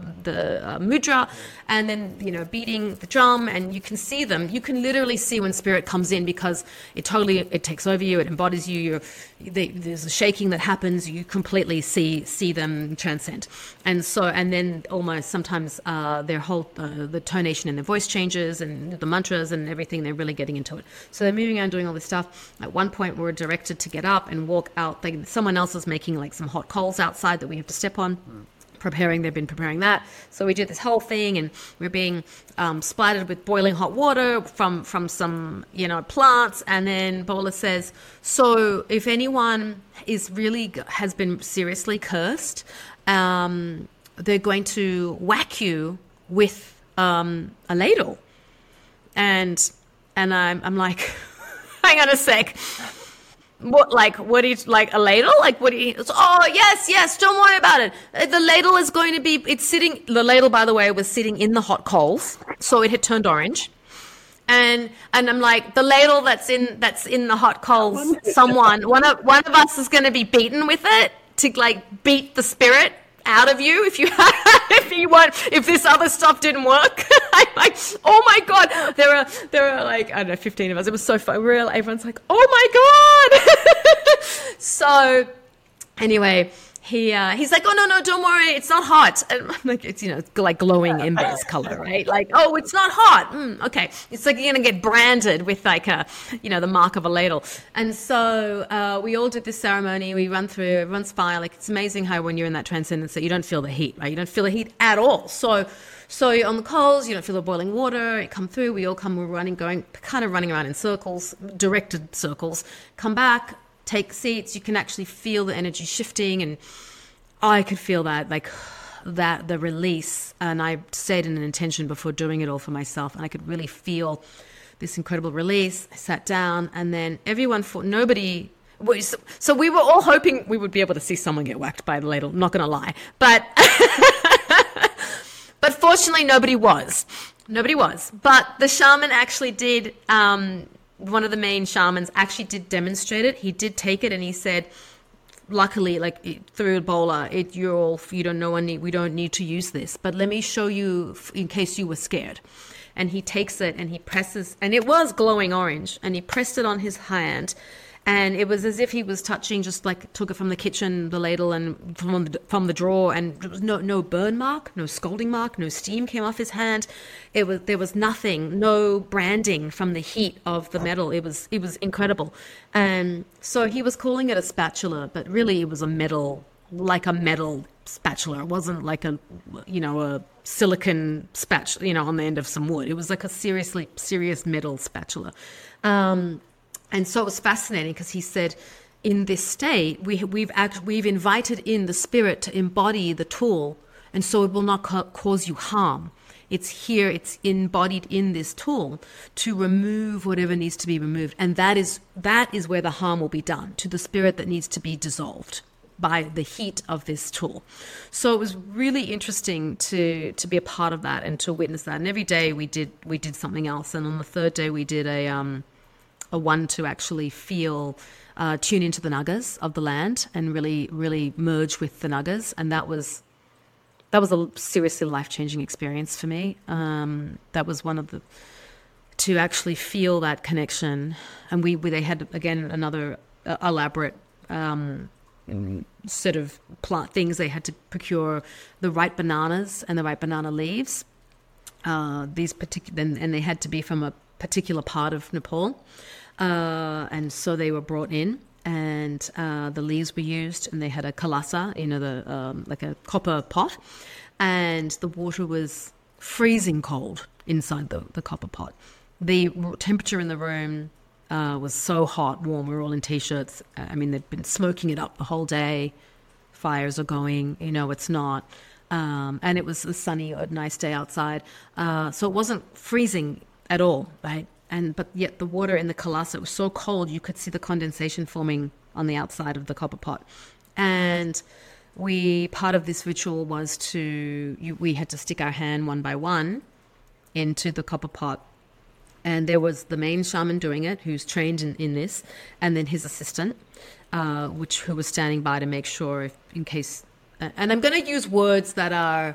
mudra, and then beating the drum, and you can see them. You can literally see when spirit comes in because it takes over you, it embodies you. There's a shaking that happens. You completely see them transcend, and then almost sometimes their whole the tonation in their voice changes, and the mantras and everything. They're really getting into it. So they're moving around doing all this stuff. At one point, we're directed to get up and walk out. Someone else is making some hot coals outside that we have to step on. They've been preparing that. So we do this whole thing, and we're being splattered with boiling hot water from some plants. And then Bola says, so if anyone has been seriously cursed, they're going to whack you with a ladle. And I'm like, hang on a sec. What do you, a ladle? What do you, oh, yes, don't worry about it. The ladle is going to be, the ladle, by the way, was sitting in the hot coals. So it had turned orange. And I'm like, the ladle that's in the hot coals, one of us is going to be beaten with it to beat the spirit out of you if this other stuff didn't work. I'm like, oh my God. There are I don't know, 15 of us. It was so fun. Everyone's like, oh my God. So anyway, he's like, oh, no, don't worry, it's not hot. And I'm like, it's, it's like glowing embers color, right? Like, oh, it's not hot. Okay. It's like you're going to get branded with like the mark of a ladle. And so we all did this ceremony. We run through, everyone's fine. Like, it's amazing how when you're in that transcendence that you don't feel the heat, right? You don't feel the heat at all. So you're on the coals, you don't feel the boiling water, it come through, we're running around in circles, directed circles, come back, take seats, you can actually feel the energy shifting, and I could feel that, like that, the release. And I stayed in an intention before doing it all for myself, and I could really feel this incredible release. I sat down, and then nobody. So we were all hoping we would be able to see someone get whacked by the ladle, not going to lie. But but fortunately, nobody was. But the shaman actually did, one of the main shamans actually did demonstrate it. He did take it, and he said, luckily, like through Ebola, we don't need to use this, but let me show you in case you were scared. And he takes it and he presses, and it was glowing orange, and he pressed it on his hand, and it was as if he was touching, just like took it from the kitchen, the ladle, and from the drawer, and there was no burn mark, no scalding mark, no steam came off his hand. There was nothing, no branding from the heat of the metal. It was incredible. And so he was calling it a spatula, but really it was a metal spatula. It wasn't like a silicon spatula, on the end of some wood. It was like a serious metal spatula. And so it was fascinating because he said, in this state, we've invited in the spirit to embody the tool, and so it will not cause you harm. It's here, it's embodied in this tool to remove whatever needs to be removed, and that is where the harm will be done, to the spirit that needs to be dissolved by the heat of this tool. So it was really interesting to be a part of that and to witness that. And every day we did something else, and on the third day we did a one to actually tune into the nagas of the land and really, really merge with the nagas. And that was a seriously life-changing experience for me. That was one of to actually feel that connection. And they had, again, another elaborate sort of plant things. They had to procure the right bananas and the right banana leaves. And they had to be from a particular part of Nepal. And so they were brought in, and the leaves were used, and they had a kalasa, like a copper pot, and the water was freezing cold inside the copper pot. The temperature in the room was so hot, warm. We were all in T-shirts. I mean, they'd been smoking it up the whole day. Fires are going, it's not. And it was a sunny, nice day outside. So it wasn't freezing at all, right? But yet the water in the kalasa was so cold you could see the condensation forming on the outside of the copper pot. And part of this ritual was we had to stick our hand one by one into the copper pot. And there was the main shaman doing it, who's trained in this, and then his assistant, who was standing by to make sure in case. And I'm going to use words that are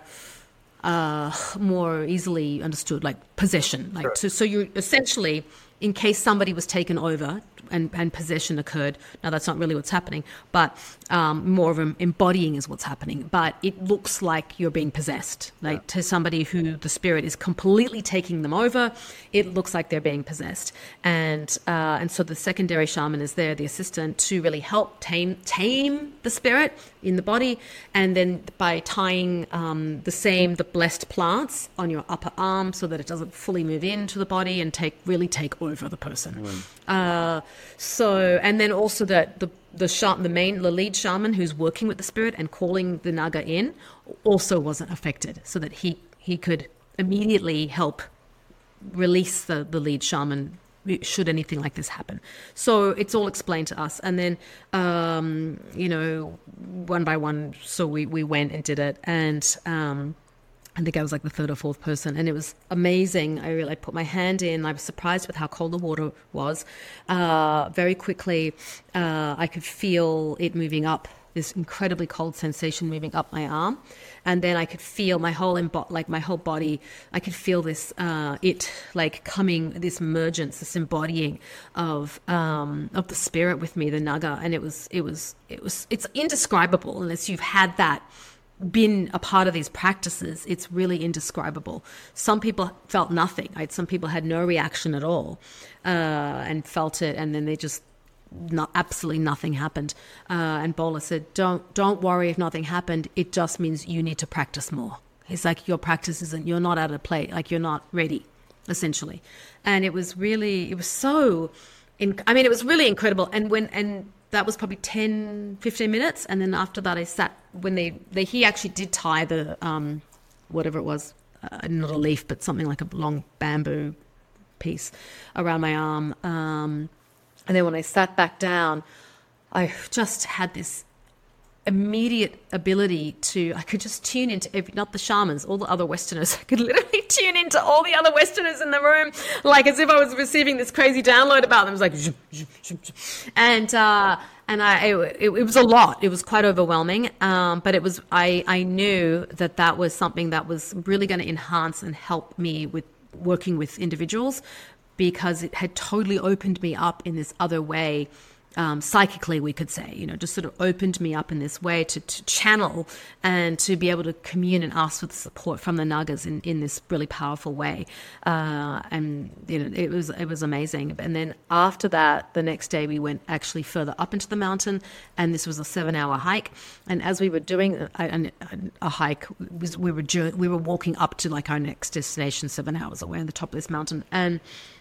more easily understood, like possession. Like sure. So you essentially, in case somebody was taken over and possession occurred. Now that's not really what's happening, but more of embodying is what's happening. But it looks like you're being possessed, like to somebody who the spirit is completely taking them over. It looks like they're being possessed, and so the secondary shaman is there, the assistant, to really help tame the spirit in the body, and then by tying the blessed plants on your upper arm so that it doesn't fully move into the body and take over the person. So, and then also the lead shaman who's working with the spirit and calling the naga in also wasn't affected, so that he could immediately help release the lead shaman should anything like this happen. So it's all explained to us. And then, one by one, so we went and did it. And I think I was like the third or fourth person, and it was amazing. I put my hand in. I was surprised with how cold the water was. Very quickly, I could feel it moving up this incredibly cold sensation moving up my arm, and then I could feel my whole body. I could feel this this emergence, this embodying of the spirit with me, the Naga, and it's indescribable unless you've had that. Been a part of these practices, it's really indescribable. Some people felt nothing. Some people had no reaction at all and felt it, and then they just absolutely nothing happened. And Bola said, "Don't worry if nothing happened. It just means you need to practice more." He's like, "Your practice isn't. You're not at a play. Like you're not ready, essentially." And it was really incredible. And that was probably 10, 15 minutes. And then after that, I sat he actually did tie the, whatever it was, not a leaf, but something like a long bamboo piece around my arm. And then when I sat back down, I just had this immediate ability I could just tune into not the shamans, all the other Westerners. I could literally tune into all the other Westerners in the room, like as if I was receiving this crazy download about them. It was like, it was a lot. It was quite overwhelming. But I knew that was something that was really going to enhance and help me with working with individuals, because it had totally opened me up in this other way. Psychically, we could say, just sort of opened me up in this way to channel and to be able to commune and ask for the support from the Nagas in this really powerful way. And it was amazing. And then after that, the next day we went actually further up into the mountain, and this was a 7-hour hike. And as we were doing a hike, we were walking up to like our next destination 7 hours away on the top of this mountain, and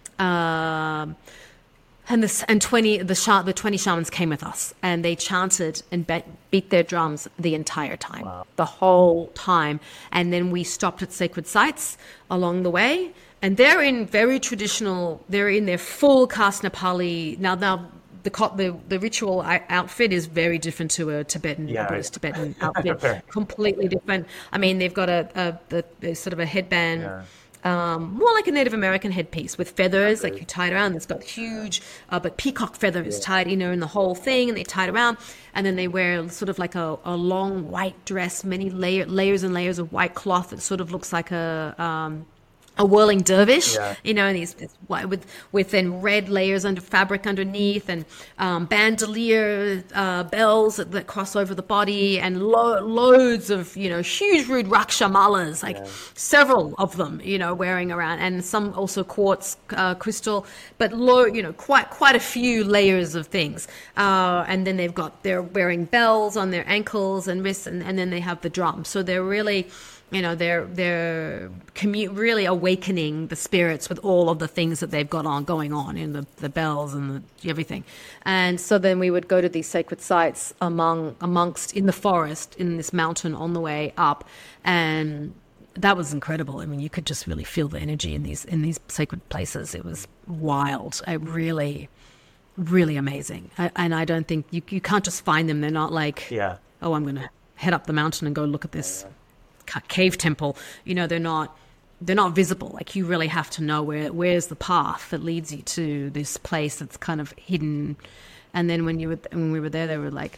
the 20 shamans came with us, and they chanted and beat their drums the entire time, the whole time. And then we stopped at sacred sites along the way, and they're in very traditional. They're in their full caste Nepali. Now the ritual outfit is very different to a Buddhist Tibetan outfit, completely different. I mean, they've got a sort of a headband. Yeah. More like a Native American headpiece with feathers, like you tie it around. It's got huge, but peacock feathers tied, in the whole thing, and they tie it around. And then they wear sort of like a long white dress, many layers and layers of white cloth that sort of looks like a whirling dervish, and these with then red layers under fabric underneath, and bandolier bells that cross over the body, and loads of huge rude raksha malas, like several of them, wearing around, and some also quartz crystal, but quite a few layers of things. And then they're wearing bells on their ankles and wrists, and then they have the drum. So they're really. They're really awakening the spirits with all of the things that they've got going on in the bells and everything. And so then we would go to these sacred sites amongst in the forest, in this mountain on the way up. And that was incredible. I mean, you could just really feel the energy in these sacred places. It was wild. Really, really amazing. And I don't think you can't just find them. They're not like, oh, I'm going to head up the mountain and go look at this cave temple. They're not visible. Like, you really have to know where's the path that leads you to this place that's kind of hidden. And then when we were there were like,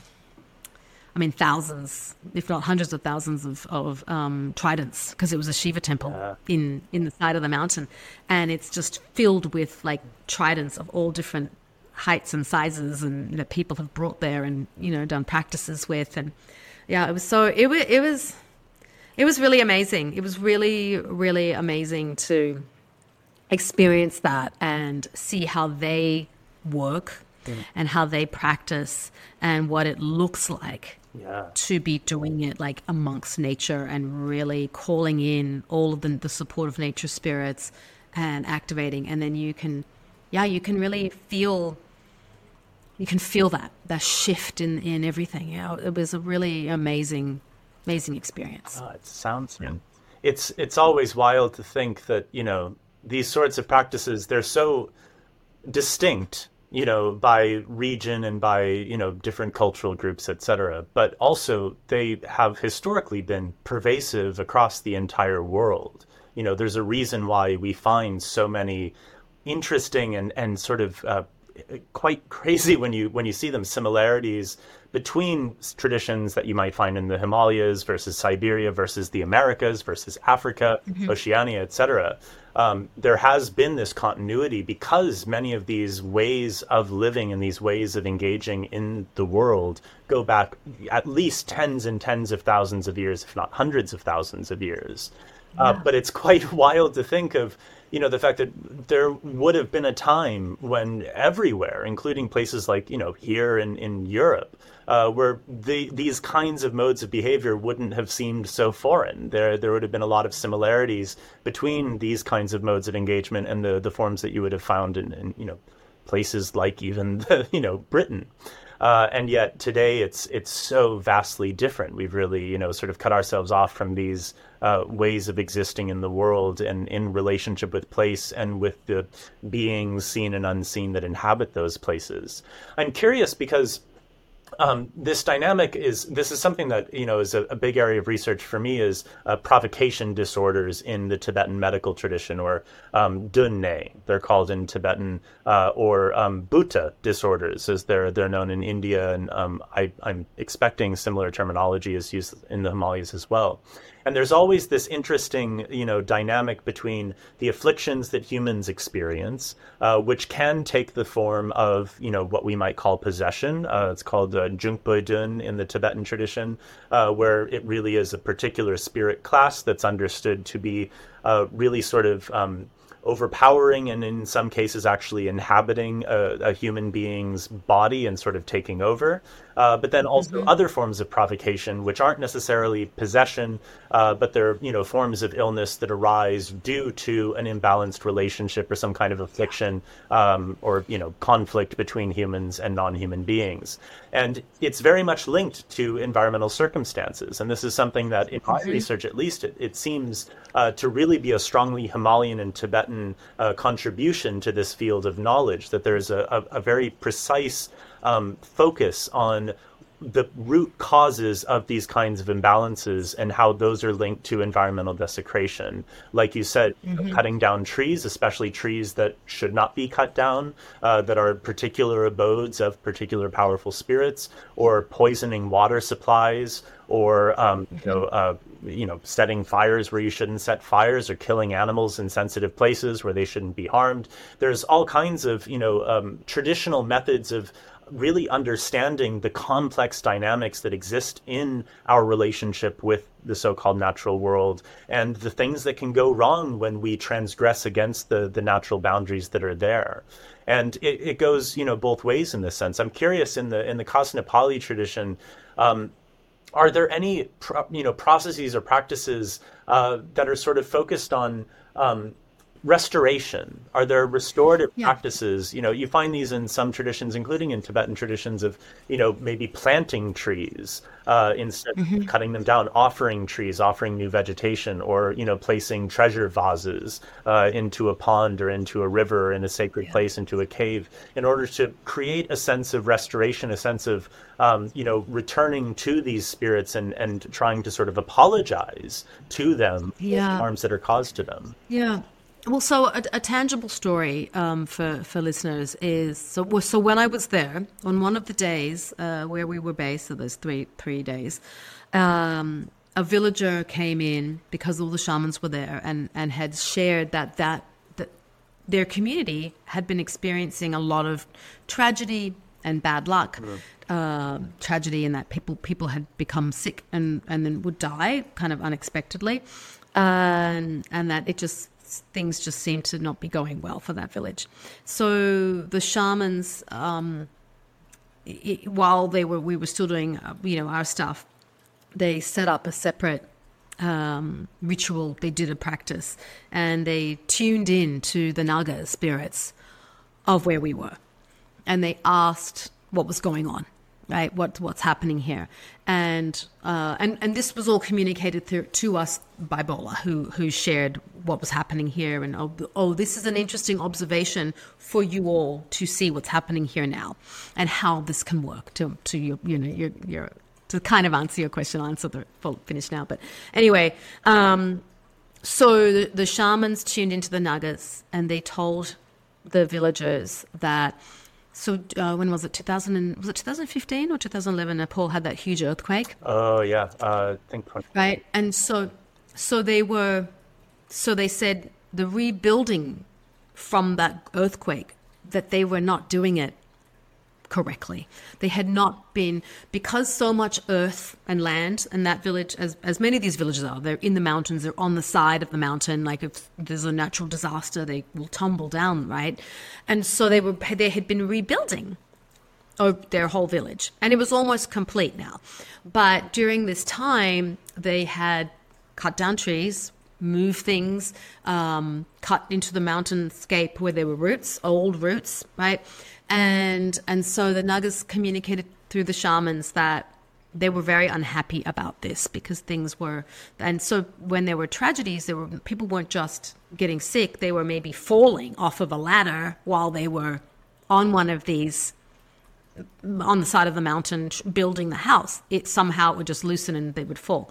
thousands, if not hundreds of thousands of tridents, because it was a Shiva temple in the side of the mountain, and it's just filled with like tridents of all different heights and sizes, and that people have brought there and done practices with. And it was really amazing. It was really, really amazing to experience that and see how they work and how they practice and what it looks like to be doing it like amongst nature and really calling in all of the support of nature spirits and activating. And then you can really feel that shift in everything. It was a really amazing experience. Oh, it sounds. It's always wild to think that these sorts of practices, they're so distinct, by region and by different cultural groups, etc. But also they have historically been pervasive across the entire world. There's a reason why we find so many interesting and sort of quite crazy when you see them, similarities between traditions that you might find in the Himalayas versus Siberia versus the Americas versus Africa, Oceania, etc. There has been this continuity because many of these ways of living and these ways of engaging in the world go back at least tens and tens of thousands of years, if not hundreds of thousands of years. But it's quite wild to think of, the fact that there would have been a time when everywhere, including places like, here in Europe, where these kinds of modes of behavior wouldn't have seemed so foreign. There would have been a lot of similarities between these kinds of modes of engagement and the forms that you would have found in places like even Britain. And yet today it's so vastly different. We've really, sort of cut ourselves off from these ways of existing in the world and in relationship with place and with the beings seen and unseen that inhabit those places. I'm curious because this dynamic is something that, is a big area of research for me, is provocation disorders in the Tibetan medical tradition, or dunne, they're called in Tibetan, or bhuta disorders, as they're known in India. And I'm expecting similar terminology is used in the Himalayas as well. And there's always this interesting, dynamic between the afflictions that humans experience, which can take the form of, what we might call possession. It's called Jungpo Dun in the Tibetan tradition, where it really is a particular spirit class that's understood to be really sort of overpowering and in some cases actually inhabiting a human being's body and sort of taking over. But then also other forms of provocation, which aren't necessarily possession, but they're, forms of illness that arise due to an imbalanced relationship or some kind of affliction, or, conflict between humans and non-human beings. And it's very much linked to environmental circumstances. And this is something that in my research, at least, it seems to really be a strongly Himalayan and Tibetan contribution to this field of knowledge, that there's a very precise focus on the root causes of these kinds of imbalances and how those are linked to environmental desecration. Like you said, cutting down trees, especially trees that should not be cut down, that are particular abodes of particular powerful spirits, or poisoning water supplies, or setting fires where you shouldn't set fires, or killing animals in sensitive places where they shouldn't be harmed. There's all kinds of traditional methods of really understanding the complex dynamics that exist in our relationship with the so-called natural world, and the things that can go wrong when we transgress against the natural boundaries that are there. And it goes, both ways in this sense. I'm curious, in the Khas-Nepali tradition, are there any processes or practices that are sort of focused on restoration? Are there restorative practices? You find these in some traditions, including in Tibetan traditions, of, maybe planting trees instead of cutting them down, offering trees, offering new vegetation, or, placing treasure vases into a pond or into a river, in a sacred place, into a cave, in order to create a sense of restoration, a sense of, returning to these spirits and trying to sort of apologize to them for the harms that are caused to them. Yeah. Well, so a tangible story for listeners is, so when I was there, on one of the days where we were based, so those three days, a villager came in because all the shamans were there and had shared that their community had been experiencing a lot of tragedy and bad luck. Tragedy in that people had become sick and then would die kind of unexpectedly, and that things just seemed to not be going well for that village. So the shamans, while we were still doing, our stuff, they set up a separate ritual. They did a practice, and they tuned in to the Naga spirits of where we were, and they asked what was going on. Right, what's happening here, and this was all communicated to us by Bola, who shared what was happening here, and this is an interesting observation for you all to see what's happening here now, and how this can work to your to kind of answer your question. Finish now, but anyway, so the shamans tuned into the Nagas, and they told the villagers that So when was it? 2015 or 2011? Nepal had that huge earthquake, Oh yeah, I think 20. right? And so they said the rebuilding from that earthquake, that they were not doing it correctly. They had not been, because so much earth and land, and that village, as many of these villages are, they're in the mountains, they're on the side of the mountain. Like if there's a natural disaster, they will tumble down, right? And so they had been rebuilding their whole village, and it was almost complete now. But during this time, they had cut down trees, move things, cut into the mountainscape where there were roots, old roots, right? And so the Nagas communicated through the shamans that they were very unhappy about this, because things were, and so when there were tragedies, people weren't just getting sick, they were maybe falling off of a ladder while they were on one of these, on the side of the mountain building the house. It somehow would just loosen and they would fall.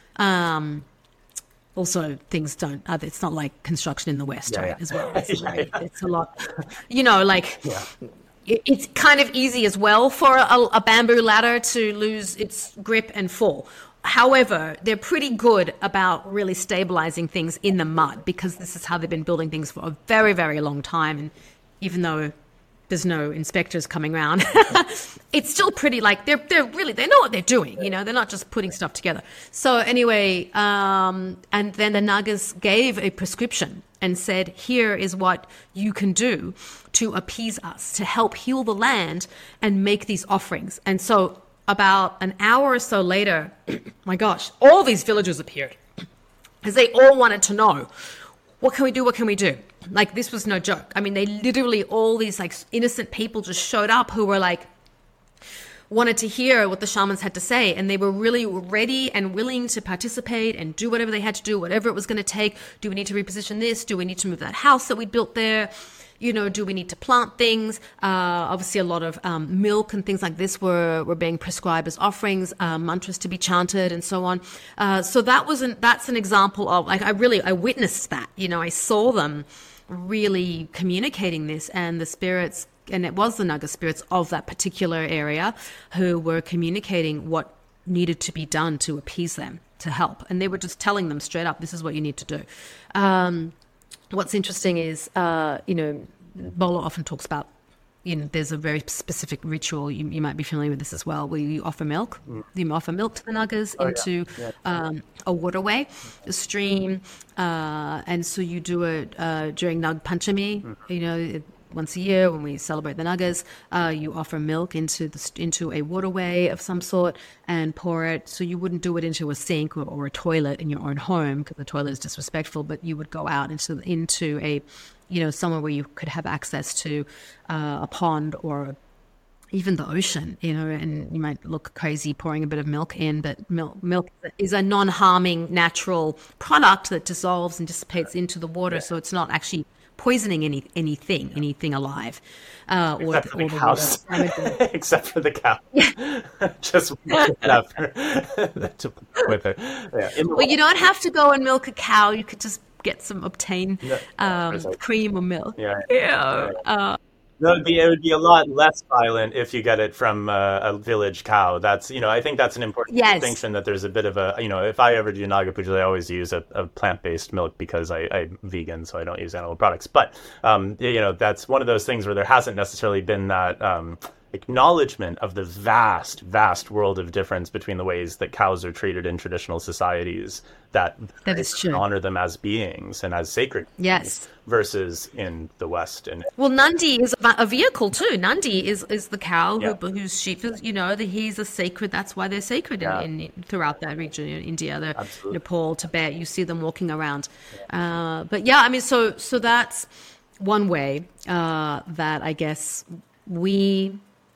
Also, things don't, it's not like construction in the West, right, as well. It's a lot, it's kind of easy as well for a bamboo ladder to lose its grip and fall. However, they're pretty good about really stabilizing things in the mud, because this is how they've been building things for a very, very long time. And even though there's no inspectors coming around, it's still pretty, like, they know what they're doing, they're not just putting stuff together. So anyway, and then the Nagas gave a prescription and said, here is what you can do to appease us, to help heal the land and make these offerings. And so about an hour or so later, my gosh, all these villagers appeared, because they all wanted to know, what can we do? What can we do? Like, this was no joke. I mean, they literally, all these like innocent people just showed up who were like, wanted to hear what the shamans had to say, and they were really ready and willing to participate and do whatever they had to do, whatever it was going to take. Do we need to reposition this? Do we need to move that house that we built there? Do we need to plant things? Obviously, a lot of milk and things like this were being prescribed as offerings, mantras to be chanted, and so on. So that's an example of, like, I witnessed that. I saw them really communicating this, and the spirits, and it was the Naga spirits of that particular area who were communicating what needed to be done to appease them, to help. And they were just telling them straight up, this is what you need to do. What's interesting is, Bolo often talks about, there's a very specific ritual, you might be familiar with this as well, where you offer milk. You offer milk to the Nagas into a waterway, a stream, and so you do it during Nag Panchami, once a year when we celebrate the Nagas. You offer milk into a waterway of some sort and pour it. So you wouldn't do it into a sink or a toilet in your own home, because the toilet is disrespectful, but you would go out into a, somewhere where you could have access to a pond or even the ocean, and you might look crazy pouring a bit of milk in, but milk is a non-harming natural product that dissolves and dissipates into the water, so it's not actually poisoning anything alive, except for the cows. Except for the cow. Just enough to put with it. Yeah. Well, you don't have to go and milk a cow. You could just obtain cream or milk. No, it would be a lot less violent if you get it from a village cow. That's, I think that's an important distinction, that there's a bit of a, if I ever do Naga Puja, I always use a plant-based milk, because I'm vegan, so I don't use animal products. But, that's one of those things where there hasn't necessarily been that acknowledgement of the vast, vast world of difference between the ways that cows are treated in traditional societies that is true. Honor them as beings and as sacred beings, versus in the West. And well, Nandi is a vehicle too. Nandi is the cow whose sheep is, he's a sacred. That's why they're sacred in throughout that region, India, Nepal, Tibet. You see them walking around. But so that's one way that I guess we,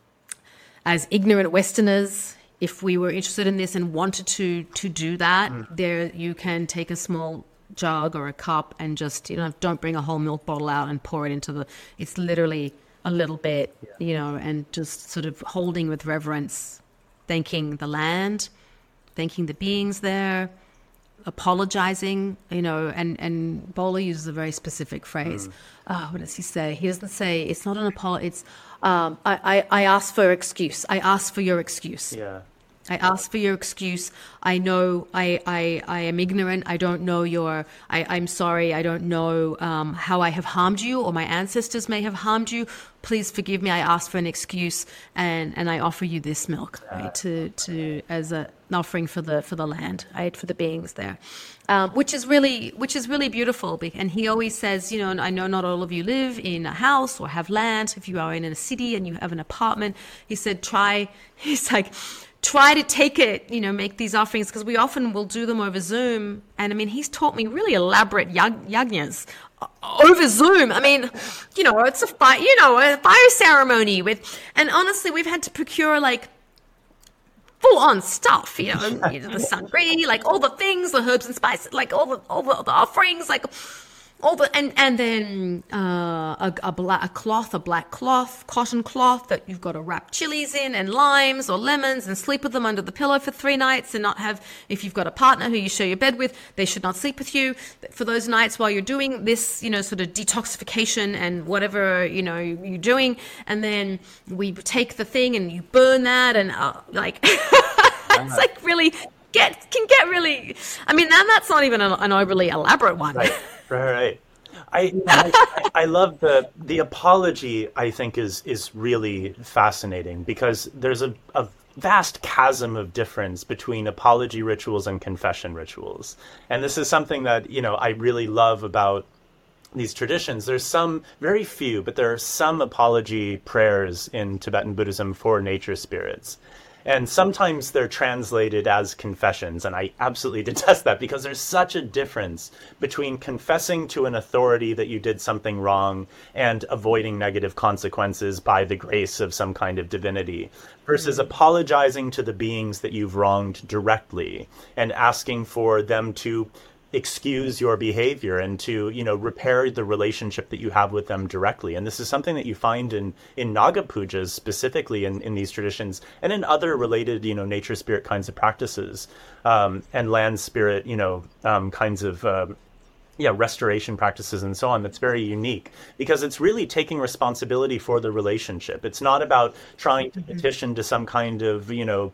as ignorant Westerners, if we were interested in this and wanted to do that, there you can take a small jug or a cup and just, don't bring a whole milk bottle out and pour it into it's literally a little bit, and just sort of holding with reverence, thanking the land, thanking the beings there, apologizing, and Bowler uses a very specific phrase. What does he say? He doesn't say it's not an apology. It's I ask for excuse. I ask for your excuse. Yeah. I ask for your excuse. I know I am ignorant. I don't know I'm sorry. I don't know how I have harmed you, or my ancestors may have harmed you. Please forgive me. I ask for an excuse, and I offer you this milk, right, to as an offering for the land, right, for the beings there, which is really beautiful. And he always says, I know not all of you live in a house or have land. If you are in a city and you have an apartment, he said, try to take it, make these offerings, because we often will do them over Zoom. And I mean, he's taught me really elaborate yajnas over Zoom. I mean, it's a fire ceremony and honestly, we've had to procure like full on stuff, the sangria, like all the things, the herbs and spices, like all the offerings, like all the, and then a black cloth, cotton cloth that you've got to wrap chilies in and limes or lemons and sleep with them under the pillow for 3 nights, and not have, if you've got a partner who you share your bed with, they should not sleep with you for those nights while you're doing this, sort of detoxification and whatever, you're doing. And then we take the thing and you burn that, and it's like really can get really, I mean, and that's not even an overly elaborate one. Right. I love the apology. I think is really fascinating, because there's a vast chasm of difference between apology rituals and confession rituals, and this is something that I really love about these traditions. There's some, very few, but there are some apology prayers in Tibetan Buddhism for nature spirits. And sometimes they're translated as confessions, and I absolutely detest that, because there's such a difference between confessing to an authority that you did something wrong and avoiding negative consequences by the grace of some kind of divinity, versus apologizing to the beings that you've wronged directly and asking for them to excuse your behavior and to, repair the relationship that you have with them directly. And this is something that you find in Naga pujas, specifically in these traditions, and in other related, nature spirit kinds of practices, and land spirit, kinds of restoration practices and so on. That's very unique, because it's really taking responsibility for the relationship. It's not about trying to petition to some kind of,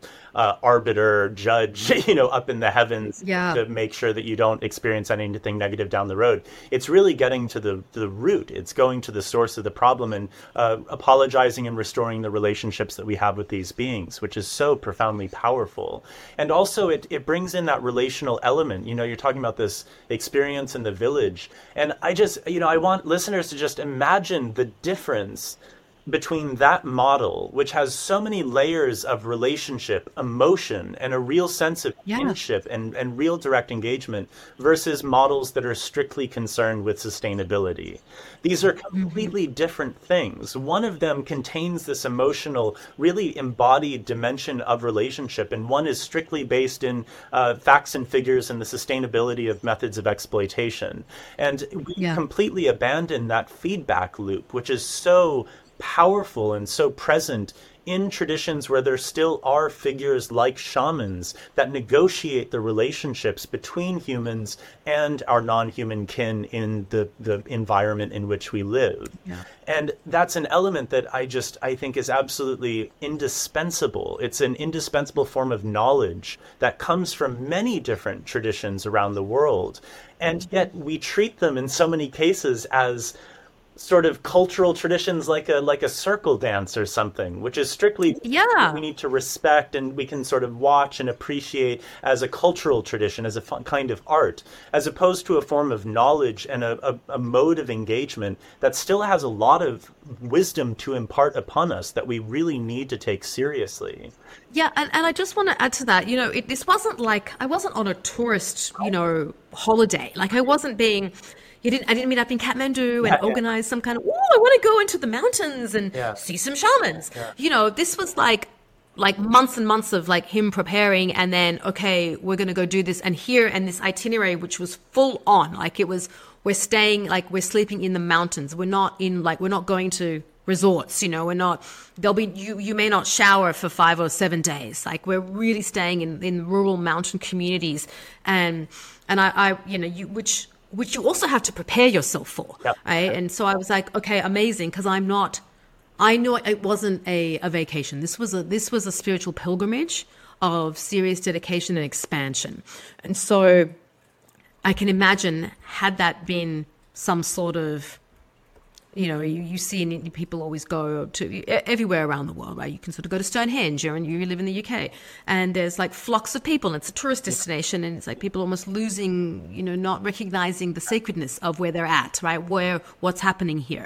arbiter, judge, up in the heavens to make sure that you don't experience anything negative down the road. It's really getting to the root. It's going to the source of the problem and apologizing and restoring the relationships that we have with these beings, which is so profoundly powerful. And also it brings in that relational element. You're talking about this experience in the village, and I want listeners to just imagine the difference between that model, which has so many layers of relationship, emotion, and a real sense of kinship and real direct engagement, versus models that are strictly concerned with sustainability. These are completely different things. One of them contains this emotional, really embodied dimension of relationship, and one is strictly based in facts and figures and the sustainability of methods of exploitation. And we completely abandon that feedback loop, which is so powerful and so present in traditions where there still are figures like shamans that negotiate the relationships between humans and our non-human kin in the environment in which we live. And that's an element that I think is absolutely indispensable. It's an indispensable form of knowledge that comes from many different traditions around the world. And yet we treat them in so many cases as sort of cultural traditions, like a circle dance or something, which is strictly we need to respect and we can sort of watch and appreciate as a cultural tradition, as a kind of art, as opposed to a form of knowledge and a mode of engagement that still has a lot of wisdom to impart upon us that we really need to take seriously. Yeah, and I just want to add to that, this wasn't like, I wasn't on a tourist, holiday. Like, I wasn't being... I didn't meet up in Kathmandu and organize some kind of, I want to go into the mountains and see some shamans. This was like months and months of like him preparing, and then, okay, we're going to go do this and here, and this itinerary, which was full on. Like, it was, we're sleeping in the mountains. We're not going to resorts, we're not, you may not shower for 5 or 7 days. Like, we're really staying in rural mountain communities, and I which you also have to prepare yourself for. Yep. Right. And so I was like, okay, amazing. Cause I know it wasn't a vacation. This was a spiritual pilgrimage of serious dedication and expansion. And so I can imagine, had that been some sort of, you see people always go to everywhere around the world, right? You can sort of go to Stonehenge, and you live in the UK, and there's like flocks of people, and it's a tourist destination, and it's like people almost losing, not recognizing the sacredness of where they're at, right? What's happening here.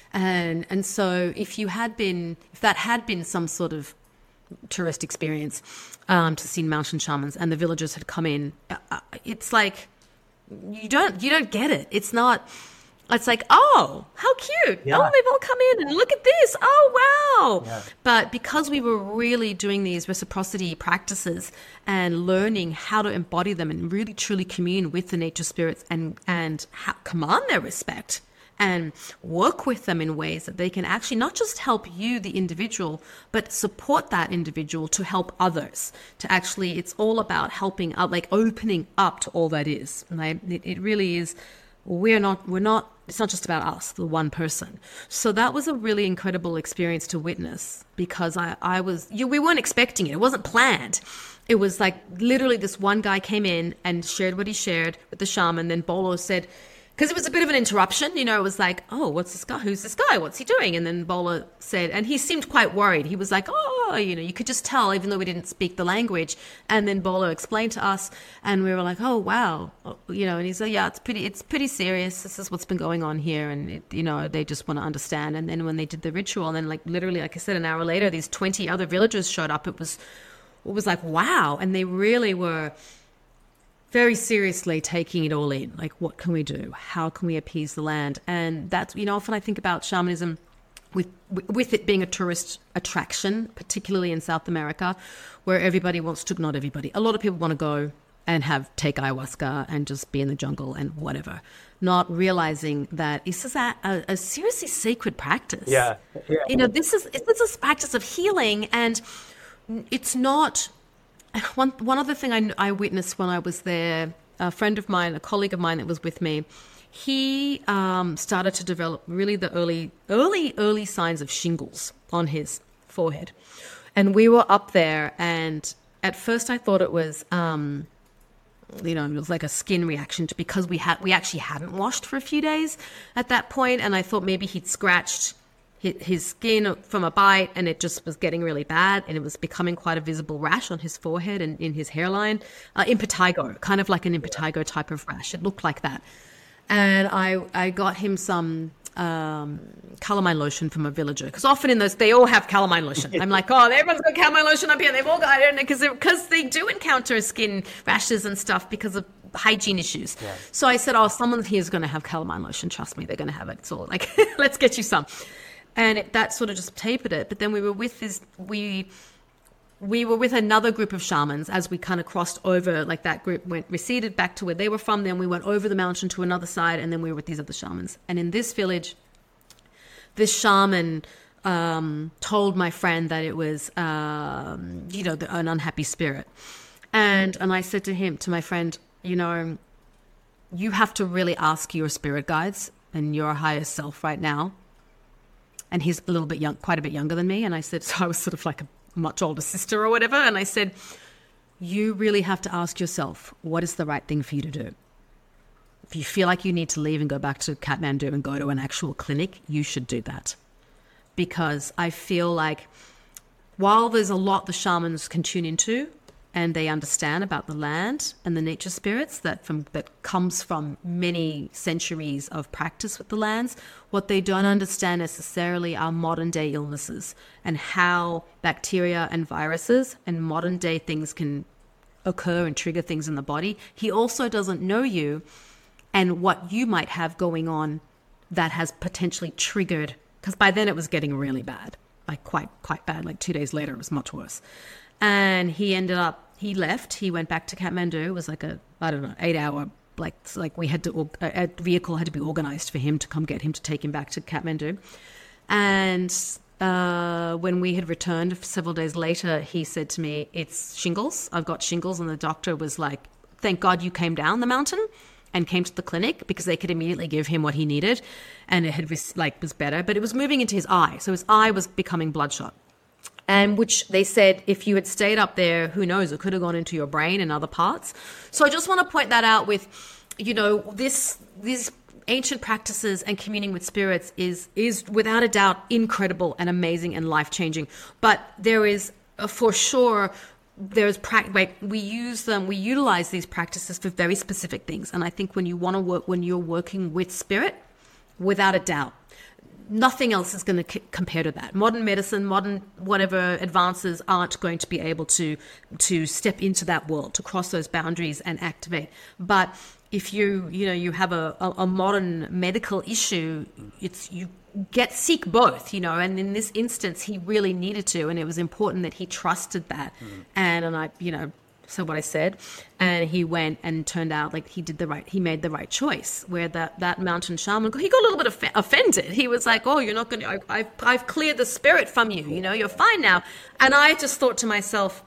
And so if that had been some sort of tourist experience, to see mountain shamans, and the villagers had come in, it's like, you don't get it. It's like, oh, how cute. Yeah. Oh, they've all come in and look at this. Oh, wow. Yeah. But because we were really doing these reciprocity practices and learning how to embody them and really truly commune with the nature spirits and command their respect and work with them in ways that they can actually not just help you, the individual, but support that individual to help others. To actually, it's all about helping out, like opening up to all that is. Right? It really is. We're not, it's not just about us, the one person. So that was a really incredible experience to witness, because we weren't expecting it. It wasn't planned. It was like literally this one guy came in and shared what he shared with the shaman. Then Bolo said, because it was a bit of an interruption, it was like, oh, what's this guy? Who's this guy? What's he doing? And then Bolo said, and he seemed quite worried. He was like, oh, you could just tell, even though we didn't speak the language. And then Bolo explained to us, and we were like, oh, wow. And he said, yeah, it's pretty serious. This is what's been going on here. And, they just want to understand. And then when they did the ritual, and then like literally, like I said, an hour later, these 20 other villagers showed up. It was like, wow. And they really were very seriously taking it all in. Like, what can we do? How can we appease the land? And that's, often I think about shamanism with it being a tourist attraction, particularly in South America, where everybody wants to, not everybody, a lot of people want to go and take ayahuasca and just be in the jungle and whatever, not realizing that this is a seriously sacred practice. Yeah. This is a practice of healing, and it's not. One other thing I witnessed when I was there, a friend of mine, a colleague of mine that was with me, he started to develop really the early signs of shingles on his forehead. And we were up there, and at first I thought it was, it was like a skin reaction because we actually hadn't washed for a few days at that point, and I thought maybe he'd scratched his skin from a bite, and it just was getting really bad, and it was becoming quite a visible rash on his forehead and in his hairline. Impetigo, kind of like an impetigo type of rash. It looked like that. And I got him some calamine lotion from a villager, because often in those, they all have calamine lotion. I'm like, oh, everyone's got calamine lotion up here, and they've all got it, because they do encounter skin rashes and stuff because of hygiene issues. Yeah. So I said, oh, someone here is going to have calamine lotion. Trust me, they're going to have it. It's all like, let's get you some. And that sort of just tapered it. But then we were with another group of shamans as we kind of crossed over, like that group receded back to where they were from. Then we went over the mountain to another side, and then we were with these other shamans. And in this village, this shaman told my friend that it was, an unhappy spirit. And I said to my friend, you have to really ask your spirit guides and your higher self right now. And he's a little bit young, quite a bit younger than me. And I said, so I was sort of like a much older sister or whatever. And I said, you really have to ask yourself, what is the right thing for you to do? If you feel like you need to leave and go back to Kathmandu and go to an actual clinic, you should do that. Because I feel like while there's a lot the shamans can tune into, and they understand about the land and the nature spirits that comes from many centuries of practice with the lands, what they don't understand necessarily are modern day illnesses and how bacteria and viruses and modern day things can occur and trigger things in the body. He also doesn't know you and what you might have going on that has potentially triggered, because by then it was getting really bad, like quite bad. Like 2 days later, it was much worse. And he left, he went back to Kathmandu. It was like 8-hour, like we had to, a vehicle had to be organized for him to come get him to take him back to Kathmandu. And when we had returned several days later, he said to me, "It's shingles. I've got shingles." And the doctor was like, "Thank God you came down the mountain and came to the clinic," because they could immediately give him what he needed, and it had was better. But it was moving into his eye, so his eye was becoming bloodshot. And which they said, if you had stayed up there, who knows, it could have gone into your brain and other parts. So I just want to point that out with, these ancient practices and communing with spirits is without a doubt incredible and amazing and life-changing. But there is, for sure, we utilize these practices for very specific things. And I think when you're working with spirit, without a doubt, nothing else is going to compare to that. Modern medicine, modern whatever advances aren't going to be able to step into that world, to cross those boundaries and activate. But if you have a modern medical issue, you seek both, and in this instance, he really needed to, and it was important that he trusted that. And I, so what I said, and he went, and turned out like he made the right choice. Where that mountain shaman, he got a little bit offended. He was like, "Oh, you're not going to, I've cleared the spirit from you, you're fine now." And I just thought to myself,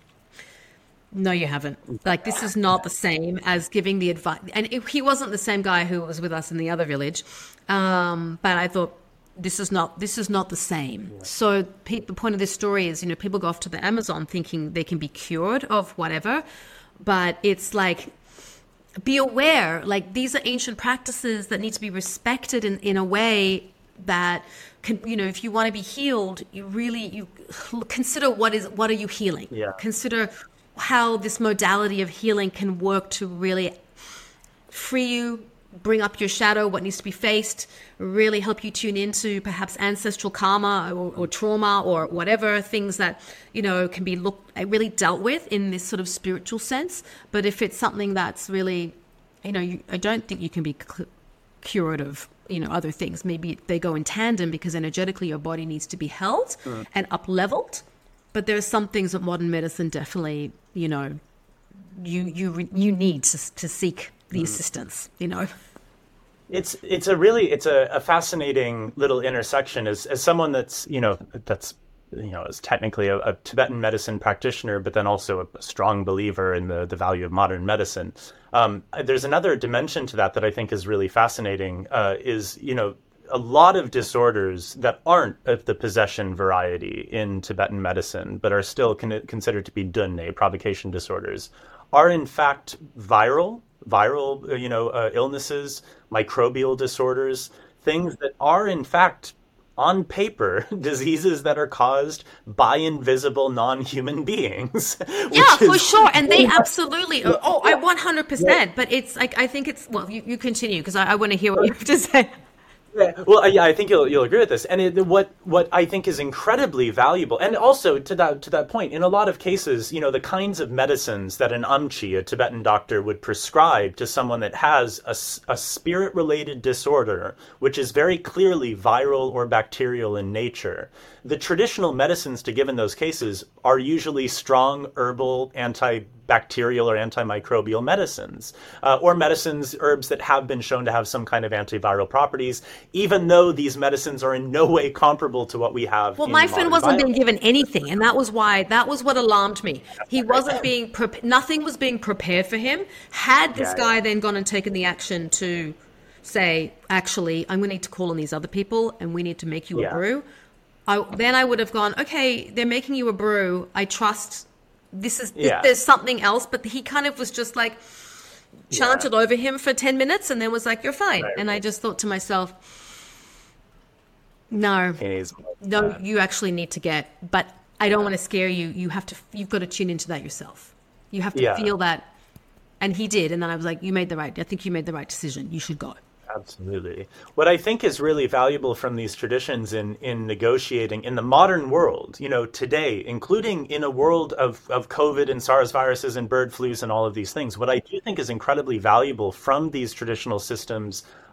no, you haven't. Like, this is not the same as giving the advice. And he wasn't the same guy who was with us in the other village. But I thought, this is not the same. Yeah. So the point of this story is, people go off to the Amazon thinking they can be cured of whatever. But it's like, be aware, like, these are ancient practices that need to be respected in a way that can, if you want to be healed, you consider what are you healing? Yeah. Consider how this modality of healing can work to really free you, bring up your shadow, what needs to be faced, really help you tune into perhaps ancestral karma or trauma or whatever things that, can be really dealt with in this sort of spiritual sense. But if it's something that's really, I don't think you can be cured of, other things. Maybe they go in tandem because energetically your body needs to be held and up-leveled. But there are some things that modern medicine definitely, you need to seek the assistance, It's a fascinating little intersection as someone that's is technically a Tibetan medicine practitioner, but then also a strong believer in the value of modern medicine. There's another dimension to that I think is really fascinating, a lot of disorders that aren't of the possession variety in Tibetan medicine, but are still considered to be dunne, provocation disorders, are in fact viral, illnesses, microbial disorders, things that are in fact on paper diseases that are caused by invisible non-human beings. Yeah, for sure. And they absolutely, I 100%. But it's like, I think it's, well, you continue because I want to hear what you have to say. Yeah, well, I think you'll agree with this, and what I think is incredibly valuable, and also to that point, in a lot of cases, the kinds of medicines that an amchi, a Tibetan doctor, would prescribe to someone that has a spirit-related disorder, which is very clearly viral or bacterial in nature. The traditional medicines to give in those cases are usually strong herbal antibacterial or antimicrobial medicines, or herbs that have been shown to have some kind of antiviral properties, even though these medicines are in no way comparable to what we have. Well, my friend wasn't being given anything, and that was what alarmed me. He wasn't being nothing was being prepared for him. Had this guy then gone and taken the action to say, actually, I'm going to need to call on these other people, and we need to make you a brew, then I would have gone, okay, they're making you a brew. I trust there's something else. But he kind of was just like chanted over him for 10 minutes and then was like, you're fine. Right. And I just thought to myself, no, you actually need to but I don't want to scare you. You've got to tune into that yourself. You have to feel that. And he did. And then I was like, I think you made the right decision. You should go. Absolutely. What I think is really valuable from these traditions in negotiating in the modern world, today, including in a world of COVID and SARS viruses and bird flus and all of these things, what I do think is incredibly valuable from these traditional systems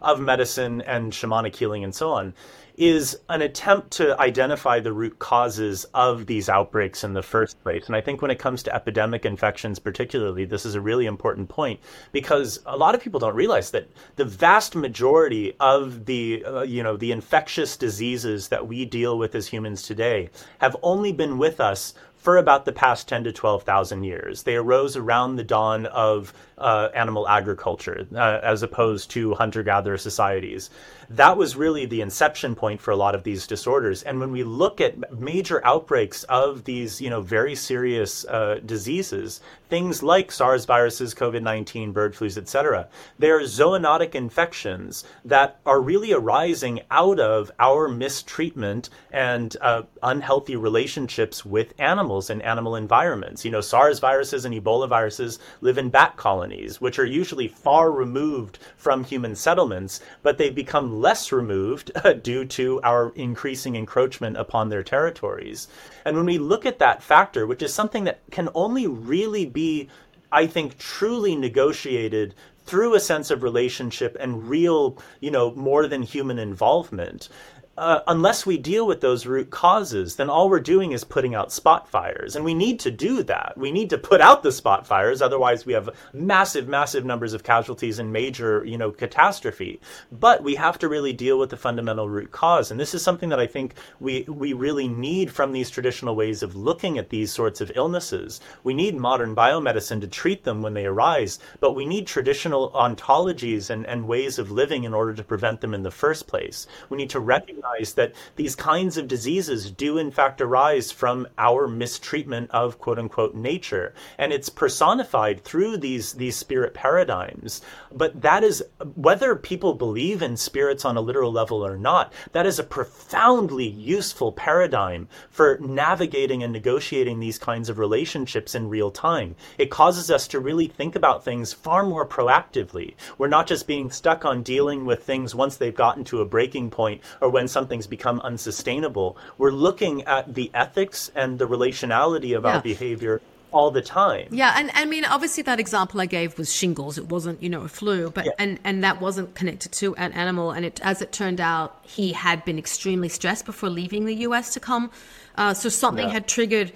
of medicine and shamanic healing and so on, is an attempt to identify the root causes of these outbreaks in the first place. And I think when it comes to epidemic infections particularly, this is a really important point, because a lot of people don't realize that the vast majority of the the infectious diseases that we deal with as humans today have only been with us for about the past 10 to 12,000 years. They arose around the dawn of animal agriculture, as opposed to hunter-gatherer societies. That was really the inception point for a lot of these disorders. And when we look at major outbreaks of these, very serious diseases, things like SARS viruses, COVID-19, bird flus, etc., they are zoonotic infections that are really arising out of our mistreatment and unhealthy relationships with animals and animal environments. SARS viruses and Ebola viruses live in bat colonies, which are usually far removed from human settlements, but they've become less removed due to our increasing encroachment upon their territories. And when we look at that factor, which is something that can only really be, I think, truly negotiated through a sense of relationship and real, more than human involvement, unless we deal with those root causes, then all we're doing is putting out spot fires. And we need to do that. We need to put out the spot fires. Otherwise, we have massive, massive numbers of casualties and major, catastrophe. But we have to really deal with the fundamental root cause. And this is something that I think we really need from these traditional ways of looking at these sorts of illnesses. We need modern biomedicine to treat them when they arise, but we need traditional ontologies and ways of living in order to prevent them in the first place. We need to recognize that these kinds of diseases do in fact arise from our mistreatment of quote unquote nature. And it's personified through these spirit paradigms. But that is, whether people believe in spirits on a literal level or not, that is a profoundly useful paradigm for navigating and negotiating these kinds of relationships in real time. It causes us to really think about things far more proactively. We're not just being stuck on dealing with things once they've gotten to a breaking point or when something's become unsustainable. We're looking at the ethics and the relationality of our behavior all the time. Yeah, and I mean, obviously that example I gave was shingles. It wasn't, a flu, but and that wasn't connected to an animal. And as it turned out, he had been extremely stressed before leaving the US to come. So something had triggered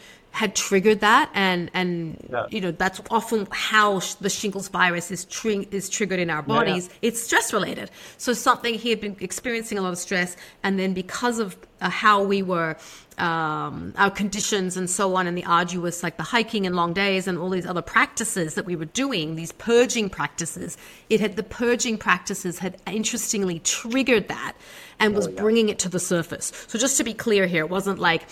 that, and that's often how the shingles virus is triggered in our bodies. It's stress related. So something, he had been experiencing a lot of stress, and then because of how we were, our conditions and so on, and the arduous, like the hiking and long days and all these other practices that we were doing, these purging practices, the purging practices had interestingly triggered that and was bringing it to the surface. So just to be clear here, it wasn't like,